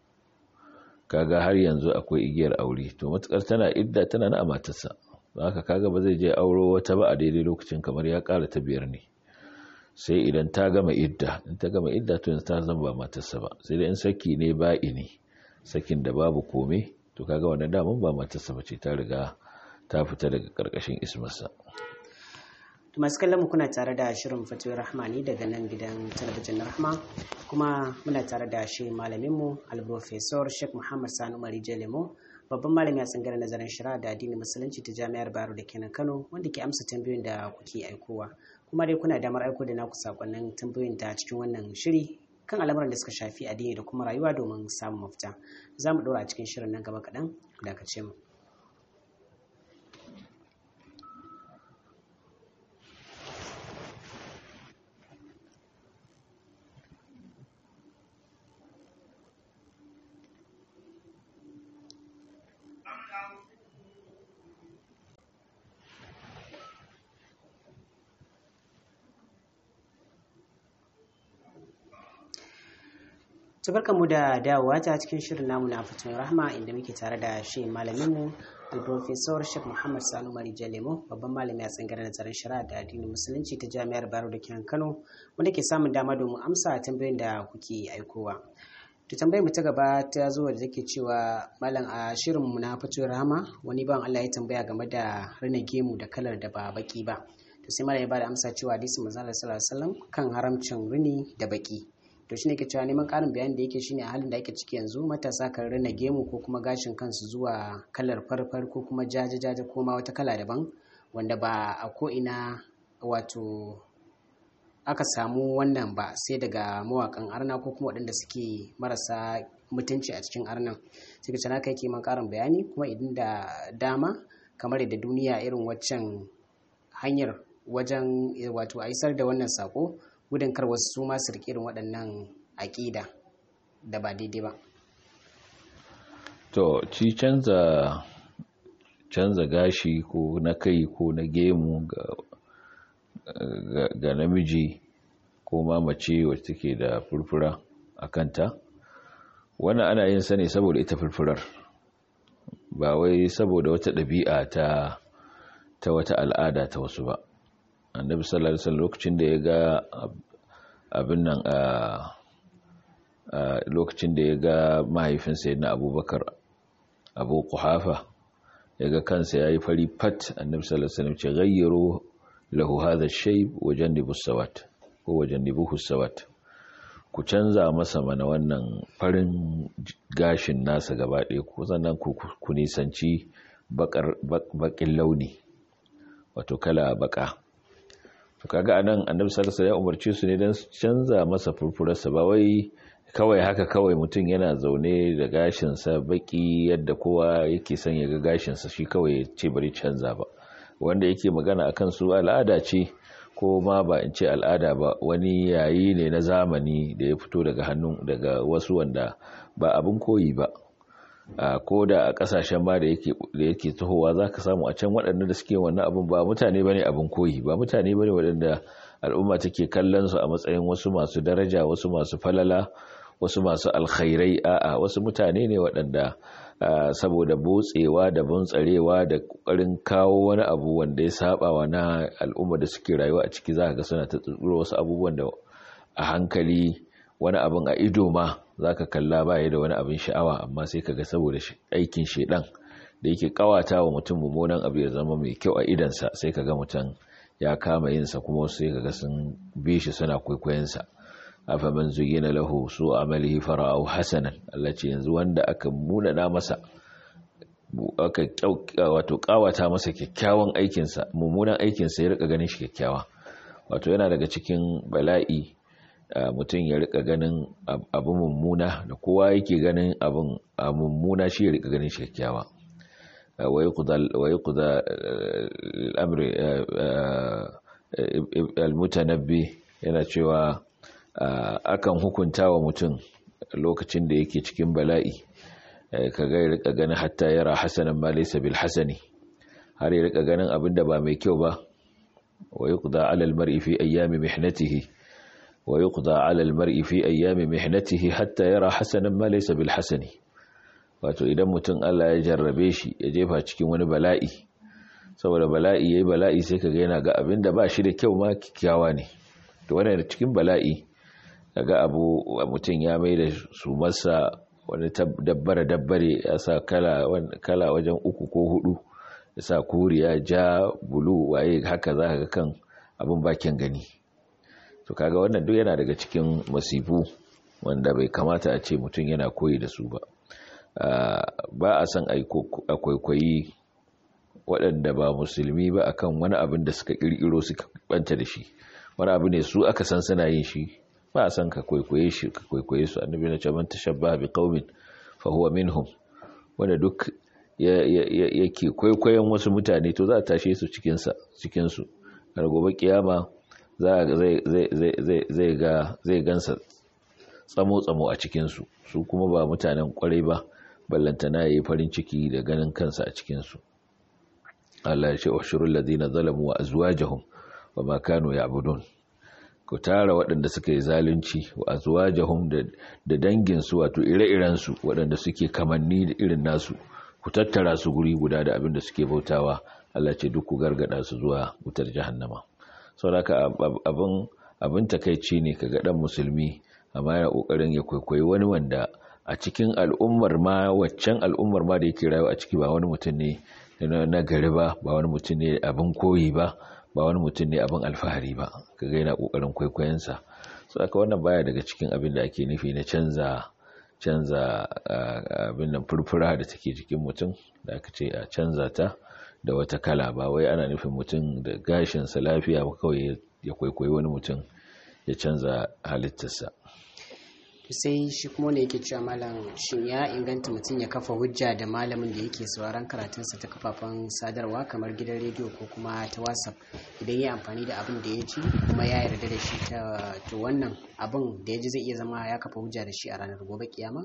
Speaker 2: kaga har yanzu akwai igiyar aure, to matukar tana idda tana na a matarsa, haka kaga ba zai je auro wata ba a daidai lokacin, kamar ya ƙara ta biyar ne, sai idan ta gama idda. In ta gama idda to ta zama ba matarsa ba, sai da in saki ne ba'i ne, sakin da babu kome, to kaga wannan daman ba matarsa ba ce, ta riga ta fita daga karkashin ismarsa.
Speaker 1: To masu kallon mu kuna tare da shirin Fatoyin Rahmani daga nan gidan talabijin na Rahma, kuma muna tare da shi malamin mu al-Professor Sheikh Muhammad Sani Umar Jalemo, babban malami a tsangar nazarin shari'a da addinin musulunci ta Jami'ar Bayero da kenan Kano, wanda ke amsa tambayoyin da kuke aikowa. Kuma dai kuna damar aiko da naku sakonnin tambayoyin ta cikin wannan shiri kan al'amuran da suka shafi addini da kuma rayuwa domin samun mafita. Za mu ɗora a cikin shirin nan gaba kaɗan, da ka ce mu. To mu da dawowa ta cikin shirin namu na Fatoyin Rahma, inda muke tare da shi malaminmu al-Professor Sheikh Muhammad Sani Umar Jalemo, babban malami a tsangar nazarin shari'a da addinin musulunci ta Jami'ar Bayero da kenan Kano, wanda ke samun dama domin amsa tambayoyin da kuke aikowa. To tambayar mu ta gaba ta zo da take cewa malam, a shirin mu na Fatoyin Rahma wani ban Allah ya tambaya game da rina gemu da kalar da ba baki ba. To sai malam ya bada amsa cewa hadisin manzon Allah sallallahu alaihi wasallam kan haramcin rini da baki. To shine ke cewa neman ƙarin bayani da yake shine a halin da ake ciki yanzu, matasa kan rina gemu ko kuma gashin kansu zuwa kalar farfar ko kuma jaje-jaje ko ma wata kala daban, wanda ba a ko ina wato aka samu wannan ba sai daga mawakan arna ko kuma waɗanda suke marasa mutunci a cikin arnan. Sai ka naka yake man ƙarin bayani, kuma idan da dama kamar yadda duniya irin waccan hanyar wajen wato a isar da wannan sako, gudun kar wasu su masu riƙe irin waɗannan aƙida da ba daidai ba.
Speaker 2: To ci canza canza gashi ko na kai ko na gemu ga, ga, ga namiji ko ma mace wacce take da furfura a kanta, wannan ana yin sa ne saboda ita furfurar, ba wai saboda wata ɗabi'a ta ta wata al'ada ta wasu ba. Annabi sallallahu alaihi wasallam lokacin da ya ga abin nan a lokacin da ya ga mahaifinsa yana Abubakar Abu Quhafa, ya ga kansa yayi fari fat, Annabi sallallahu alaihi wasallam ce ghayyiru lahu hadha ash-shayb wa jannibu as-sawat ko wa jannibuhu as-sawat, ku canza masa mana wannan farin gashin nasa gaba ɗaya, ko sannan ku ku nisanci bakar bakin launi, wato kala baka. To kaga anan Annabi sallallahu alaihi wasallam ya umarce su ne dan canza masa furfurarsa, ba wai kawai haka kawai mutum yana zaune da gashin sa baki yadda kowa yake son ya ga gashin sa shi kawai ya ce bari canza ba. Wanda yake magana akan su al'ada ce, ko ma ba in ce al'ada ba, wani yayi ne na zamani da ya fito daga hannun daga wasu wanda ba abin koyi ba. Uh, ko da a kasashen ba da yake da yake tahowa zaka samu a can waɗanda da suke wannan abin ba mutane bane abin koyi, ba mutane bane waɗanda al'umma take kallon su a matsayin wasu masu daraja, wasu masu falala, wasu masu alkhairai. A'a, wasu mutane ne waɗanda saboda botsewa da buntsarewa da kokarin kawo wani abu wanda ya saba wa na al'umma da suke rayuwa a ciki, za ga suna ta tsuro wasu abubuwan da a hankali wani abin a ido ma zaka kalla baya da wani abin sha'awa, amma sai kaga saboda aikin shedan da yake kawata wa mutum mummunan abu ya zama mai kyau a idansa, sai kaga mutum ya kama yinsa, kuma sai kaga sun bi shi suna kwaikwayonsa. afa man zuyyina lahu su amalihi fara'u hasanan, Allah ce yanzu wanda aka munana masa, aka wato kawata masa kyakkyawan aikinsa, mummunan aikinsa ya rika ganin shi kyakkyawa. Wato yana daga cikin bala'i mutum ya rika ganin abu mummuna da kowa yake ganin abin mummuna, shi ya rika ganin shi kyakkyawa. wa yuqda al-amr al-mutanabbi yana cewa akan hukunta wa mutum lokacin da yake cikin bala'i, kaga ya rika ganin hatta yara hasanan ma laysa bil hasani, har ya rika ganin abinda ba mai kyau ba. wa yuqda ala al-mar'i fi ayyami mihnatihi wa yuqda ala al-mar'i fi ayyami mihnatihi hatta yara hasanan ma laysa bil hasani. Wato idan mutum Allah ya jarrabe shi, ya jefa cikin wani bala'i, saboda bala'i yayi bala'i sai kaga yana ga abinda ba shi da kyau ma kikkiawa ne. To wannan cikin bala'i kaga abu mutum ya mai da su masa wani dabbare dabbare, ya sa kala kala wajen uku ko hudu, ya sa koriya, ja, bulu, waye haka zaka ga kan abin bakin gani. To kaga wannan duk yana daga cikin masifu wanda bai kamata a ce mutum yana koyi da su ba. Ba a san kwaikwayi waɗanda ba musulmi ba akan wani abin da suka ƙirƙiro suka banta da shi, wani abu ne su aka san suna yin shi, ba a san ka kwaikwaye shi ka kwaikwaye su. Annabi na ce man tashabbaha bi qaumin fa huwa minhum, wanda duk yake kwaikwayon wasu mutane to za a tashe su cikin sa cikin su har gobe kiyama za zai zai zai ga zai gansa tsamo tsamo a cikin su, su kuma ba mutanen kwarai ba, ballantana yayi farin ciki da ganin kansa a cikin su. Allah ya ce ushurul ladina zalamu wa azwajuhum wa ma kanu ya'budun, ku tara waɗanda suka yi zalunci wa azwajuhum da dangin su, wato ire-iren su waɗanda suke kamanni da irin nasu, ku tattara su guri guda da abin da suke bautawa. Allah ce duk ku gargada su zuwa wutar jahannama. Saboda abin abin takeici ne kaga dan musulmi amma yana kokarin ya kwaikwayi wani wanda a cikin al'ummar ma, waccan al'ummar ma da yake rayuwa a ciki, ba wani mutum ne na gari ba, ba wani mutum ne abin koyi ba, ba wani mutum ne abin alfahari ba, kaga yana kokarin kwaikwayonsa. So aka wannan baya daga cikin abin da ake nufi na canza canza abin nan furfura da take jikin mutum, da aka ce a canza ta da wata kala. Ba wai ana nufin mutum da gashin sa lafiya ba kawai ya kwaikwayi wani mutum ya canza halittarsa.
Speaker 1: Sai shi kuma ne yake cewa malam, shin ya inganta mutum ya kafa hujja da malamin da yake sauraron karatunsa ta kafafen sadarwa kamar gidan rediyo ko kuma ta WhatsApp idan ya amfani da abin da ya ji kuma ya yarda da shi, ta to wannan abin da ya ji zai iya zama ya kafa hujja da shi a ranar gobe kiyama?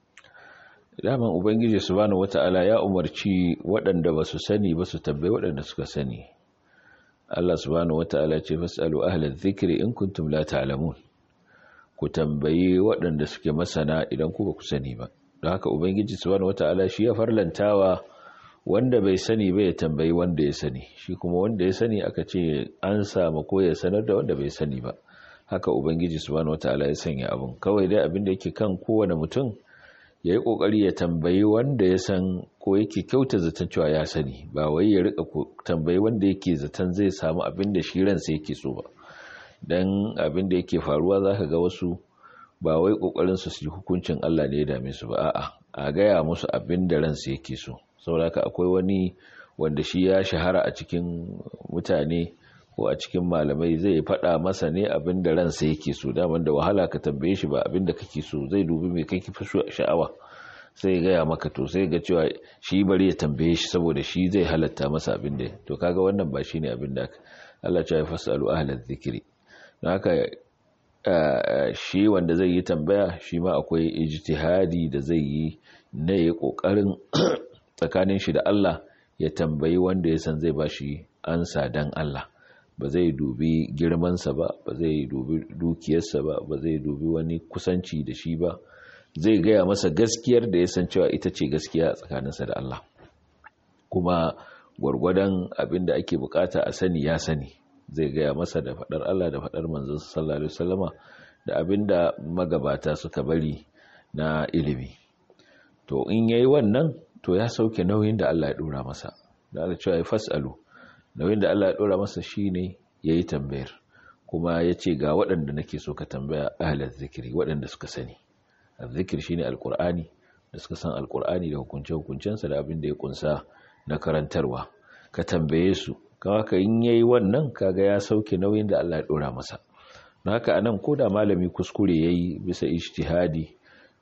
Speaker 2: Daman Ubangiji subhanahu wata'ala ya umarci waɗanda ba su sani ba su tambayi waɗanda suka sani. Allah subhanahu wata'ala ce fasalu ahlal dhikri in kuntum la ta'lamun, ku tambayi waɗanda suke masana idan ku ba ku sani ba. Don haka Ubangiji subhanahu wata'ala shi ya farlantawa wanda bai sani ba ya tambayi wanda ya sani, shi kuma wanda ya sani aka ce an samu ko ya sanar da wanda bai sani ba. Haka Ubangiji subhanahu wata'ala ya sanya abun. Kawai dai abin da yake kan kowane mutum ya yi ƙoƙari ya tambayi wanda ya san ko yake kyauta zaton cewa ya sani, ba wai ya rika tambayi wanda yake zaton zai samu abin da shi ransa yake so ba. Dan abin da yake faruwa za ka ga wasu ba wai kokarin su su hukuncin Allah ne ya dame su ba, a'a a gaya musu abin da ransu yake so. Saboda akwai wani wanda shi ya shahara a cikin mutane ko a cikin malamai, zai faɗa masa ne abin da ransa yake so. Daman da wahala ka tambaye shi ba abin da kake so, zai dubi mai kake fi sha'awa sai ya gaya maka, to sai ga cewa shi bari ya tambaye shi saboda shi zai halatta masa abin da. To kaga wannan ba shine abin da Allah ya fasalu ahlal dhikri. Don haka shi wanda zai yi tambaya shi ma akwai ijtihadi da zai yi na yi kokarin tsakanin shi da Allah ya tambayi wanda ya san zai bashi ansa dan Allah, ba zai dubi girmansa ba, ba zai dubi dukiyarsa ba, ba zai dubi wani kusanci da shi ba, zai gaya masa gaskiyar da ya san cewa ita ce gaskiya tsakaninsa da Allah, kuma gwargwadon abin da ake bukata a sani ya sani, zai gaya masa da faɗar Allah da faɗar manzon sallallahu alaihi wasallama da abin da magabata suka bari na ilimi. To in yayi wannan to ya sauke nauyin da Allah ya dora masa, da Allah cewa fasalu, nauyin da Allah ya dora masa shine yayi tambayar, kuma yace ga waɗanda nake so ka tambaya, ahlaz zikri, waɗanda suka sani. Az-zikr shine alqur'ani, da suka san alqur'ani da hukunce-hukuncensa da abin da ya kunsa na karantarwa, ka tambaye su. Kawa ka in yayi wannan kaga ya sauke nauyin da Allah ya dora masa. don haka anan koda malami kuskure yayi bisa ijtihadi,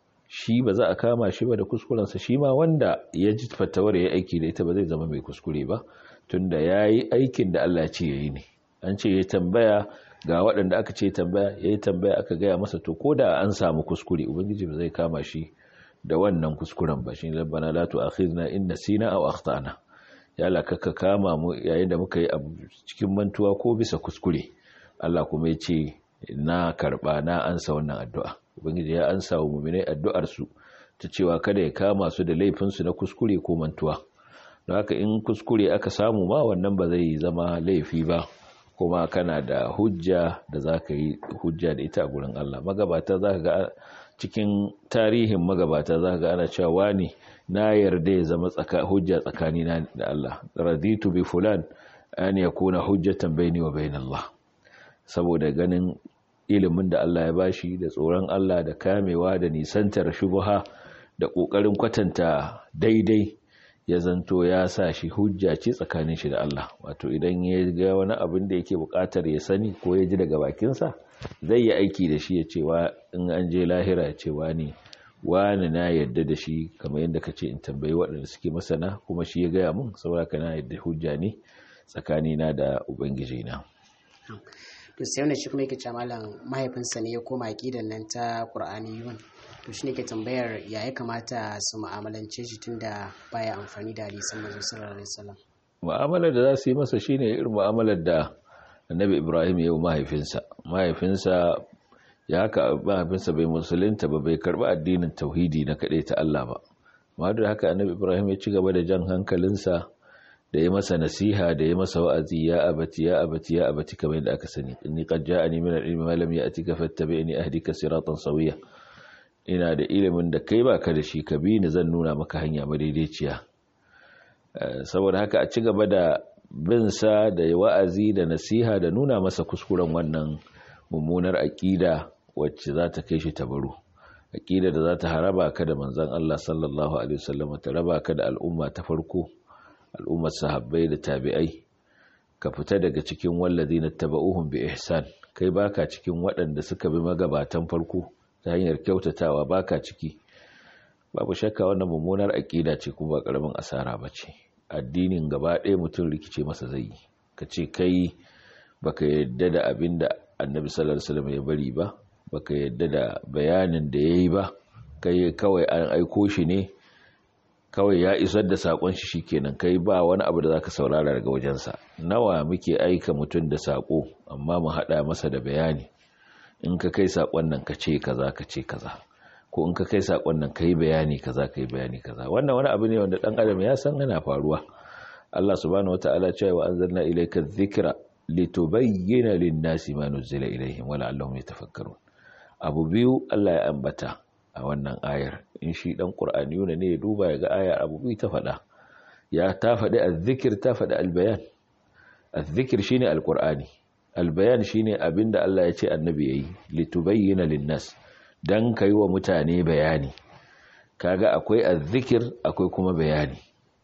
Speaker 2: shi ba za a kama shi ba da kuskurensa, shi ma wanda ya ji fatawar ya aiki da ita ba zai zama mai kuskure ba, tunda yayi aikin da Allah ya ce yayi ne. An ce ya tambaya ga waɗanda aka ce tambaya, yayi tambaya aka gaya masa, to koda an samu kuskure ubangiji ba zai kama shi da wannan kuskuren ba. Shi rabbana la tu'akhidna in nasina aw akhtana, ya Allah ka kama mu yayin da muka yi abu cikin mantuwa ko bisa kuskure. Allah kuma ya ce na karba na ansa wannan addu'a. Ubangiji ya ansa wa mu'minai addu'ar su ta cewa kada ya kama su da laifin su na kuskure ko mantuwa. Don haka in kuskure aka samu ma wannan ba zai zama laifi ba, kuma kana da hujja da zaka yi hujja da ita a gurin Allah. Magabata zaka ga cikin tarihin magabata zaka ga ana cewa wani na yarda ya zama tsaka hujja tsakani na da Allah, raditu bi fulan an yakuna hujjatan baini wa bain Allah. Saboda ganin ilimin da Allah ya bashi da tsoron Allah da kamewa da nisantar shubha da kokarin kwatanta daidai, ya zanto ya sa shi hujja ce tsakanin shi da Allah. Wato idan ya ga wani abin da yake bukatar ya sani ko ya ji daga bakinsa, zai yi aiki da shi ya ce wa in an je lahira ya ce wani wani na yadda da shi, kamar yadda ka ce in tambayi waɗanda suke masana kuma shi ya gaya mun, saboda ka na yadda hujja ne tsakanina da ubangiji na.
Speaker 1: To sai wannan shi kuma yake cewa malam mahaifinsa ne ya koma aqidan nan ta Qur'aniyun, to shine ke tambayar ya ya kamata su mu'amalance shi tunda baya amfani da hadisan manzo sallallahu alaihi wasallam.
Speaker 2: Mu'amalar da za su yi masa shine irin mu'amalar da Annabi Ibrahim ya yi mahaifinsa. Mahaifinsa ya haka mahaifinsa bai musulunta ba, bai karbi addinin tauhidi na kaɗai ta Allah ba, amma da haka Annabi Ibrahim ya ci gaba da jan hankalinsa da ya masa nasiha, da ya masa wa'azi, ya abati ya abati ya abati, kamar yadda aka sani, inni qad ja'ani min al-ilmi ma lam ya'tika fattabi'ni ahdika siratan sawiya. Ina da ilimin da kai baka da shi, ka bi ni zan nuna maka hanya madaidaiciya. Saboda haka a ci gaba da bin sa da wa'azi da nasiha da nuna masa kuskuren wannan mummunar aqida wacce za ta kai shi tabaru, aqida da za ta haraba ka da manzon Allah sallallahu alaihi wasallam, ta raba ka da al'umma ta farko, al'ummar sahabbai da tabi'ai, ka fita daga cikin wallazina tabauhum bi ihsan, kai baka cikin waɗanda suka bi magabatan farko ta hanyar kyautatawa, baka ciki. Babu shakka wannan mummunar aqida ce kuma ba karamin asara bace. Addinin gaba ɗaya mutum rikice masa zai yi, kace kai baka yadda da abinda Annabi sallallahu alaihi wasallam ya bari ba, baka yadda da bayanin da yayi ba, kai kawai an aiko shi ne, kawai ya isar da sakon shi shikenan, kai ba wani abu da zaka saurara daga wajensa. Nawa muke aika mutum da sako amma mu hada masa da bayani, in ka kai sakon nan ka ce kaza ka ce kaza, ko in ka kai sakon nan kai bayani kaza kai bayani kaza. Wannan wani abu ne wanda dan adam ya san yana faruwa. Allah subhanahu wataala ya ce wa anzalna ilayka dhikra litubayyana lin-nasi ma nuzila ilayhim wa la'allahum yatafakkarun. Abu biyu Allah ya ambata a wannan ayar. In shi dan Qur'aniyuna ne ya duba ya ga ayar abu biyu ta faɗa. Ya ta faɗi az-zikr, ta faɗi al-bayan. Az-zikr shine al-Qur'ani, al-bayan shine abinda Allah ya ce annabi yayi, litubayyana lin-nas, dan kai wa mutane bayani. Kaga akwai az-zikr akwai kuma bayani.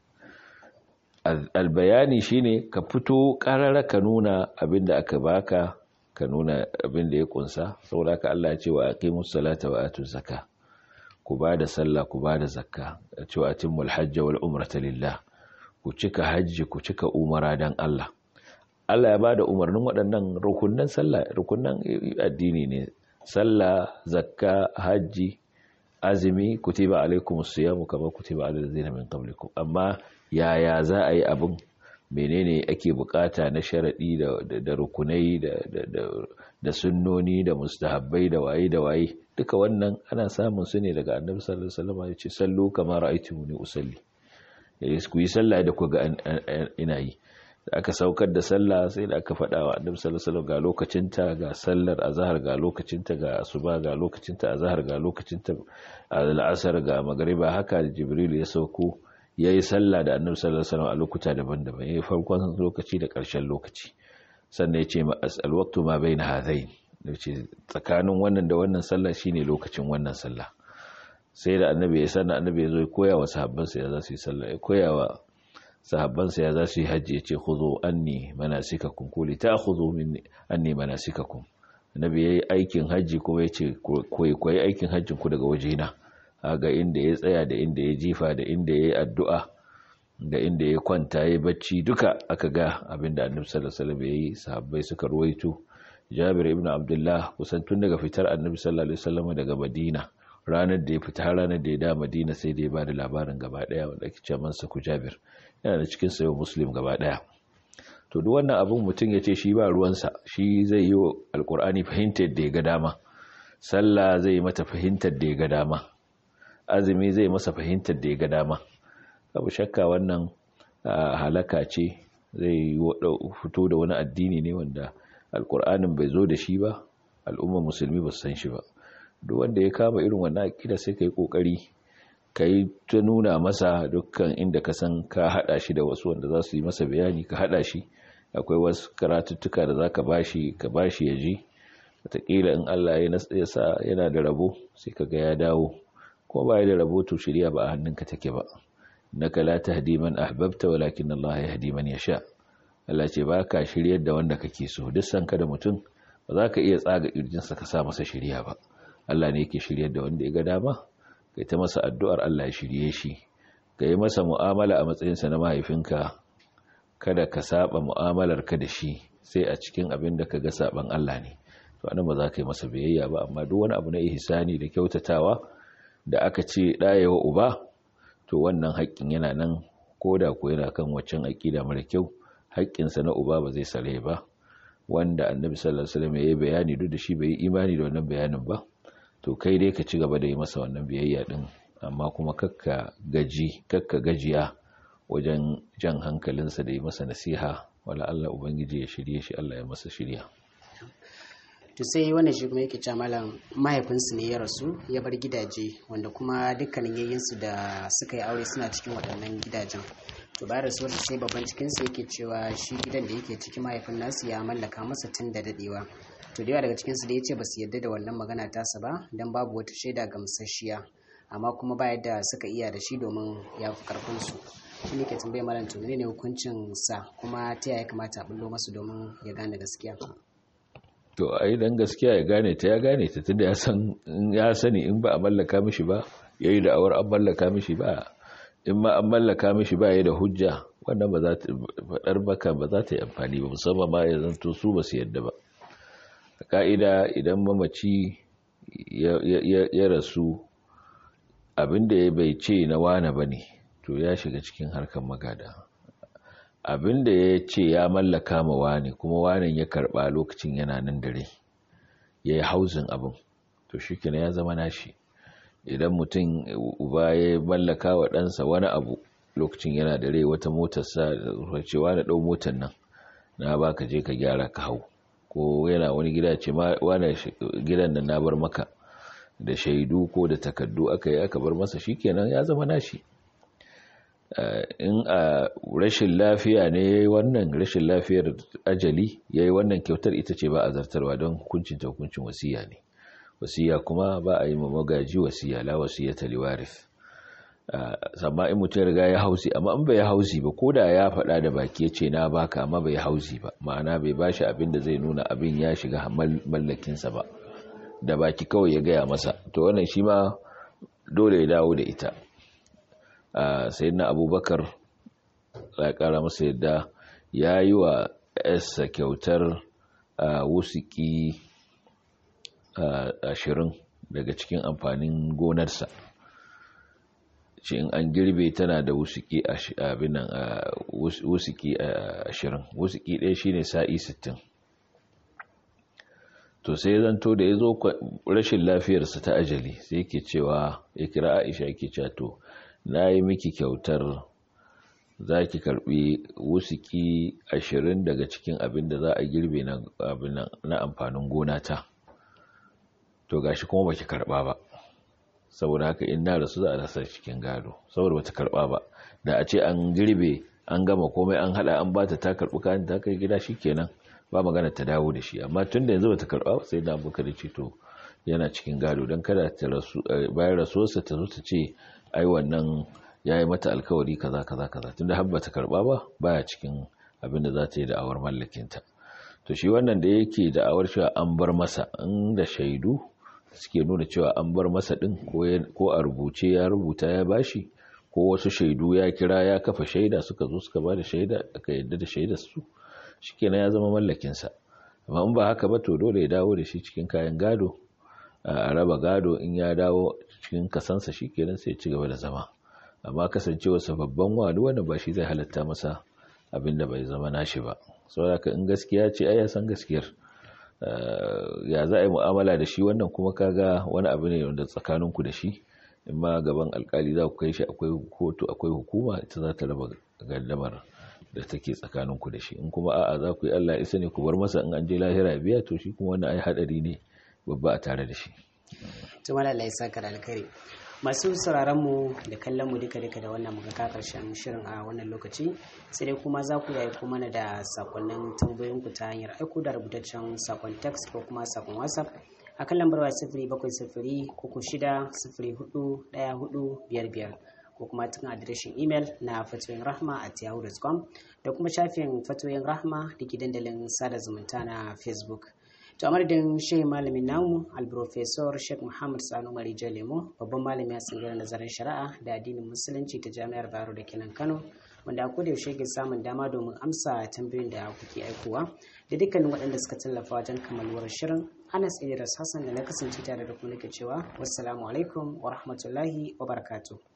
Speaker 2: Al-bayani shine ka fito karara ka nuna abinda aka baka, ka nuna abinda ya kunsa. Saboda ka Allah ya ce wa aqimus salata wa atuz zakah, ku bada sallah ku bada zakka, cewa atimul hajj wal umrata lillah, ku cika hajji ku cika umara dan Allah. Allah ya bada umarnin waɗannan rukunnan sallah, rukunnan addini ne, sallah, zakka, hajji, azumi, kutiba alaikumus siyamu kama kutiba alal ladzina min qablikum. Amma yaya za a yi abin menene ake bukata na sharadi da da rukunai da da da sunnoni da mustahabbai da waye da waye duka wannan ana samun su ne daga Annabi sallallahu alaihi wasallam ya ce sallu kama ra'aytumuni usalli yayin ku yi sallah da ku ga ina yi da aka saukar da sallah sai da aka faɗa wa Annabi sallallahu alaihi wasallam ga lokacinta ga sallar azhar ga lokacinta ga asuba ga lokacinta azhar ga lokacinta al'asr ga magriba haka Jibril ya sauko yayi sallah da Annabi sallallahu alaihi wasallam a lokuta daban-daban yayi farkon lokaci da ƙarshen lokaci sannan ya ce ma as'al waqtu ma baina hadain yace tsakanin wannan da wannan sallah shine lokacin wannan sallah sai da Annabi ya sanna Annabi ya zo ya koya wa sahabbansa ya za su yi sallah ya koya wa sahabbansa ya za su yi hajji ya ce khudhu anni manasikakum kuli ta'khudhu minni anni manasikakum Annabi yayi aikin hajji kuma ya ce koyi koyi aikin hajjin ku daga wajena ga inda ya tsaya da inda ya jifa da inda ya yi addu'a da inda ya kwanta ya bacci duka aka ga abinda Annabi sallallahu alaihi wasallam yayi sahabbai suka ruwaito Jabir ibn Abdullah kusan tun daga fitar Annabi sallallahu alaihi wasallam daga Madina ranar da ya fita ranar da ya da Madina sai da ya bada labarin gaba daya wanda ake cewa mansa ku Jabir yana da cikin sayo Muslim gaba daya to duk wannan abun mutum ya ce shi ba ruwansa shi zai yi alkur'ani fahimtar da ya ga dama sallah zai mata fahimtar da ya ga dama azumi zai masa fahimtar da ya ga dama abu shakka wannan halaka ce zai fito da wani addini ne wanda alkur'anin bai zo da shi ba al'ummar musulmi ba su san shi ba duk wanda ya kama irin wannan akida sai kai kokari kai ta nuna masa dukkan inda ka san ka hada shi da wasu wanda za su yi masa bayani ka hada shi akwai wasu karatuttuka da zaka bashi ka bashi ya ji wataƙila in Allah ya sa yana da rabo sai kaga ya dawo ko ba ya da rabo to shirya ba a hannunka take ba innaka la tahdi man ahbabta walakin Allah yahdi man yasha Allah ce baka shiryar da wanda kake so duk san ka da mutum ba za ka iya tsaga kirjinsa ka sa masa shiriya ba Allah ne yake shiryar da wanda ya ga dama kai ta masa addu'ar Allah ya shirye shi ka yi masa mu'amala a matsayinsa na mahaifinka kada ka saba mu'amalar ka da shi sai a cikin abin da ka ga saban Allah ne to anan ba za ka yi masa biyayya ba amma duk wani abu na ihsani da kyautatawa da aka ce ɗayewa uba to wannan haƙƙin yana nan ko da ko yana kan waccan aƙida mara kyau haƙƙinsa na uba ba zai sare ba wanda annabi sallallahu alaihi wasallam ya yi bayani duk da shi bai yi imani da wannan bayanin ba to kai dai ka ci gaba da yi masa wannan biyayya din amma kuma kakka gaji kakka gajiya wajen jan hankalinsa da yi masa nasiha wala Allah ubangiji ya shirye shi Allah ya masa shirya
Speaker 1: to sai wannan shi kuma yake cewa malam mahaifinsu ne ya rasu ya bar gidaje wanda kuma dukkanin yayyinsu da suka yi aure suna cikin waɗannan gidajen to bayan rasuwar sai babban cikinsu yake cewa shi gidan da yake cikin mahaifin nasu ya mallaka masa tun da dadewa to da yawa daga cikinsu da ya ce ba su yarda da wannan magana tasa ba don babu wata shaida gamsasshiya amma kuma ba yadda suka iya da shi domin ya fi karfinsu shi ne ke tambaye malam to ne hukuncin sa kuma ta yaya kamata a bullo masu domin ya gane gaskiya
Speaker 2: to a idan gaskiya ya gane ta ya gane ta tunda ya san ya sani in ba a mallaka mishi ba yayi da awar an mallaka mishi ba in ma an mallaka mishi ba yayi da hujja wannan ba za ta fadar baka ba za ta yi amfani ba musamman ma ya zanto su ba su yadda ba ka'ida idan mamaci ya rasu abinda ya bai ce na wane bane to ya shiga cikin harkar magada abinda ya ce ya mallaka ma wane kuma wanen ya karba lokacin yana nan dare ya yi hauzin abin to shi ya zama nashi idan mutum uba ya mallaka wa ɗansa wani abu lokacin yana dare wata motarsa cewa na ɗau motar nan na ba ka je ka gyara ka hau ko yana wani gida ce wane gidan nan na bar maka da shaidu ko da takardu aka yi aka bar masa shikenan ya zama nashi in a rashin lafiya ne yayi wannan rashin lafiyar ajali yayi wannan kyautar ita ce ba a zartarwa don hukuncin ta hukuncin wasiya ne wasiya kuma ba a yi ma magaji wasiya la wasiyata liwarith amma in mutum riga ya hausi amma in bai hausi ba ko da ya faɗa da baki ya ce na baka amma bai hausi ba ma'ana bai bashi abin da zai nuna abin ya shiga mallakinsa ba da baki kawai ya gaya masa to wannan shi ma dole ya dawo da ita sayyidina abubakar ya kara masa yadda ya yi wa yarsa kyautar wusiki ashirin daga cikin amfanin gonarsa ce in an girbe tana da wusuki abin nan wusuki ashirin, wusuki ɗaya shine sa'i sittin. to sai zanto da ya zo rashin lafiyarsa ta ajali sai yake cewa ya kira Aisha yake cewa to na yi miki kyautar za ki karbi wusuki ashirin daga cikin abin da za a girbe na amfanin gona ta, to gashi kuma baki karba ba, saboda haka in na rasu za a rasa cikin gado saboda bata karba ba. Da a ce an girbe an gama komai an hada an bata ta karbi kayan ta kai gida shikenan ba magana ta dawo da shi, amma tun da yanzu bata karba sai da Abubakar ce to yana cikin gado dan kada ta rasu bayan rasuwarsa ta zo ta ce ai wannan yayi mata alkawari kaza kaza kaza tunda har bata karba ba baya cikin abin da za ta yi da awar mallakin ta. To shi wannan da yake da awar cewa an bar masa, in da shaidu suke nuna cewa an bar masa din ko a rubuce ya rubuta ya bashi ko wasu shaidu ya kira ya kafa shaida suka zo suka bada shaida aka yadda da shaidar su, shikenan ya zama mallakin sa. Amma in ba haka ba to dole ya dawo da shi cikin kayan gado, a raba gado, in ya dawo cikin kasansa shikenan sai ya ci gaba da zama. Amma kasancewa sa babban wani wanda ba shi zai halatta masa abin da bai zama nashi ba. Saboda in gaskiya ce ai ya san gaskiyar, ya za a yi mu'amala da shi wannan kuma kaga wani abu ne wanda tsakaninku da shi, in ma gaban alkali za ku kai shi akwai kotu akwai hukuma ita za ta raba gardamar da take tsakaninku da shi. In kuma a'a za ku yi Allah isa ne ku bar masa in an je lahira biya, to shi kuma wannan ai hadari ne babba a tare da shi.
Speaker 1: To Allah ya saka da alkhairi. Masu sauraron mu da kallon mu duka duka da wannan muka ka karshen shirin a wannan lokaci, sai dai kuma za ku yi aiko mana da sakonnin tambayoyin ku ta hanyar aiko da rubutaccen sakon text ko kuma sakon WhatsApp a kan lambar waya sifiri bakwai sifiri uku shida sifiri hudu ɗaya hudu biyar biyar ko kuma cikin adireshin email na fatoyin rahma at yahoo dot com da kuma shafin fatoyin rahma da ke dandalin sada zumunta na Facebook. To a madadin shehin malamin namu alprofesor Sheikh Muhammad Sani Umar Jalemo, babban malami a tsangirar nazarin shari'a da addinin musulunci ta jami'ar Bayero da kenan Kano, wanda a koda yaushe ke samun dama domin amsa tambayoyin da kuke aikowa, da dukkanin waɗanda suka tallafa wajen kammaluwar shirin. Anas Idris Hassan da na kasance tare da ku nake cewa wassalamu alaikum wa rahmatullahi wa barakatuh.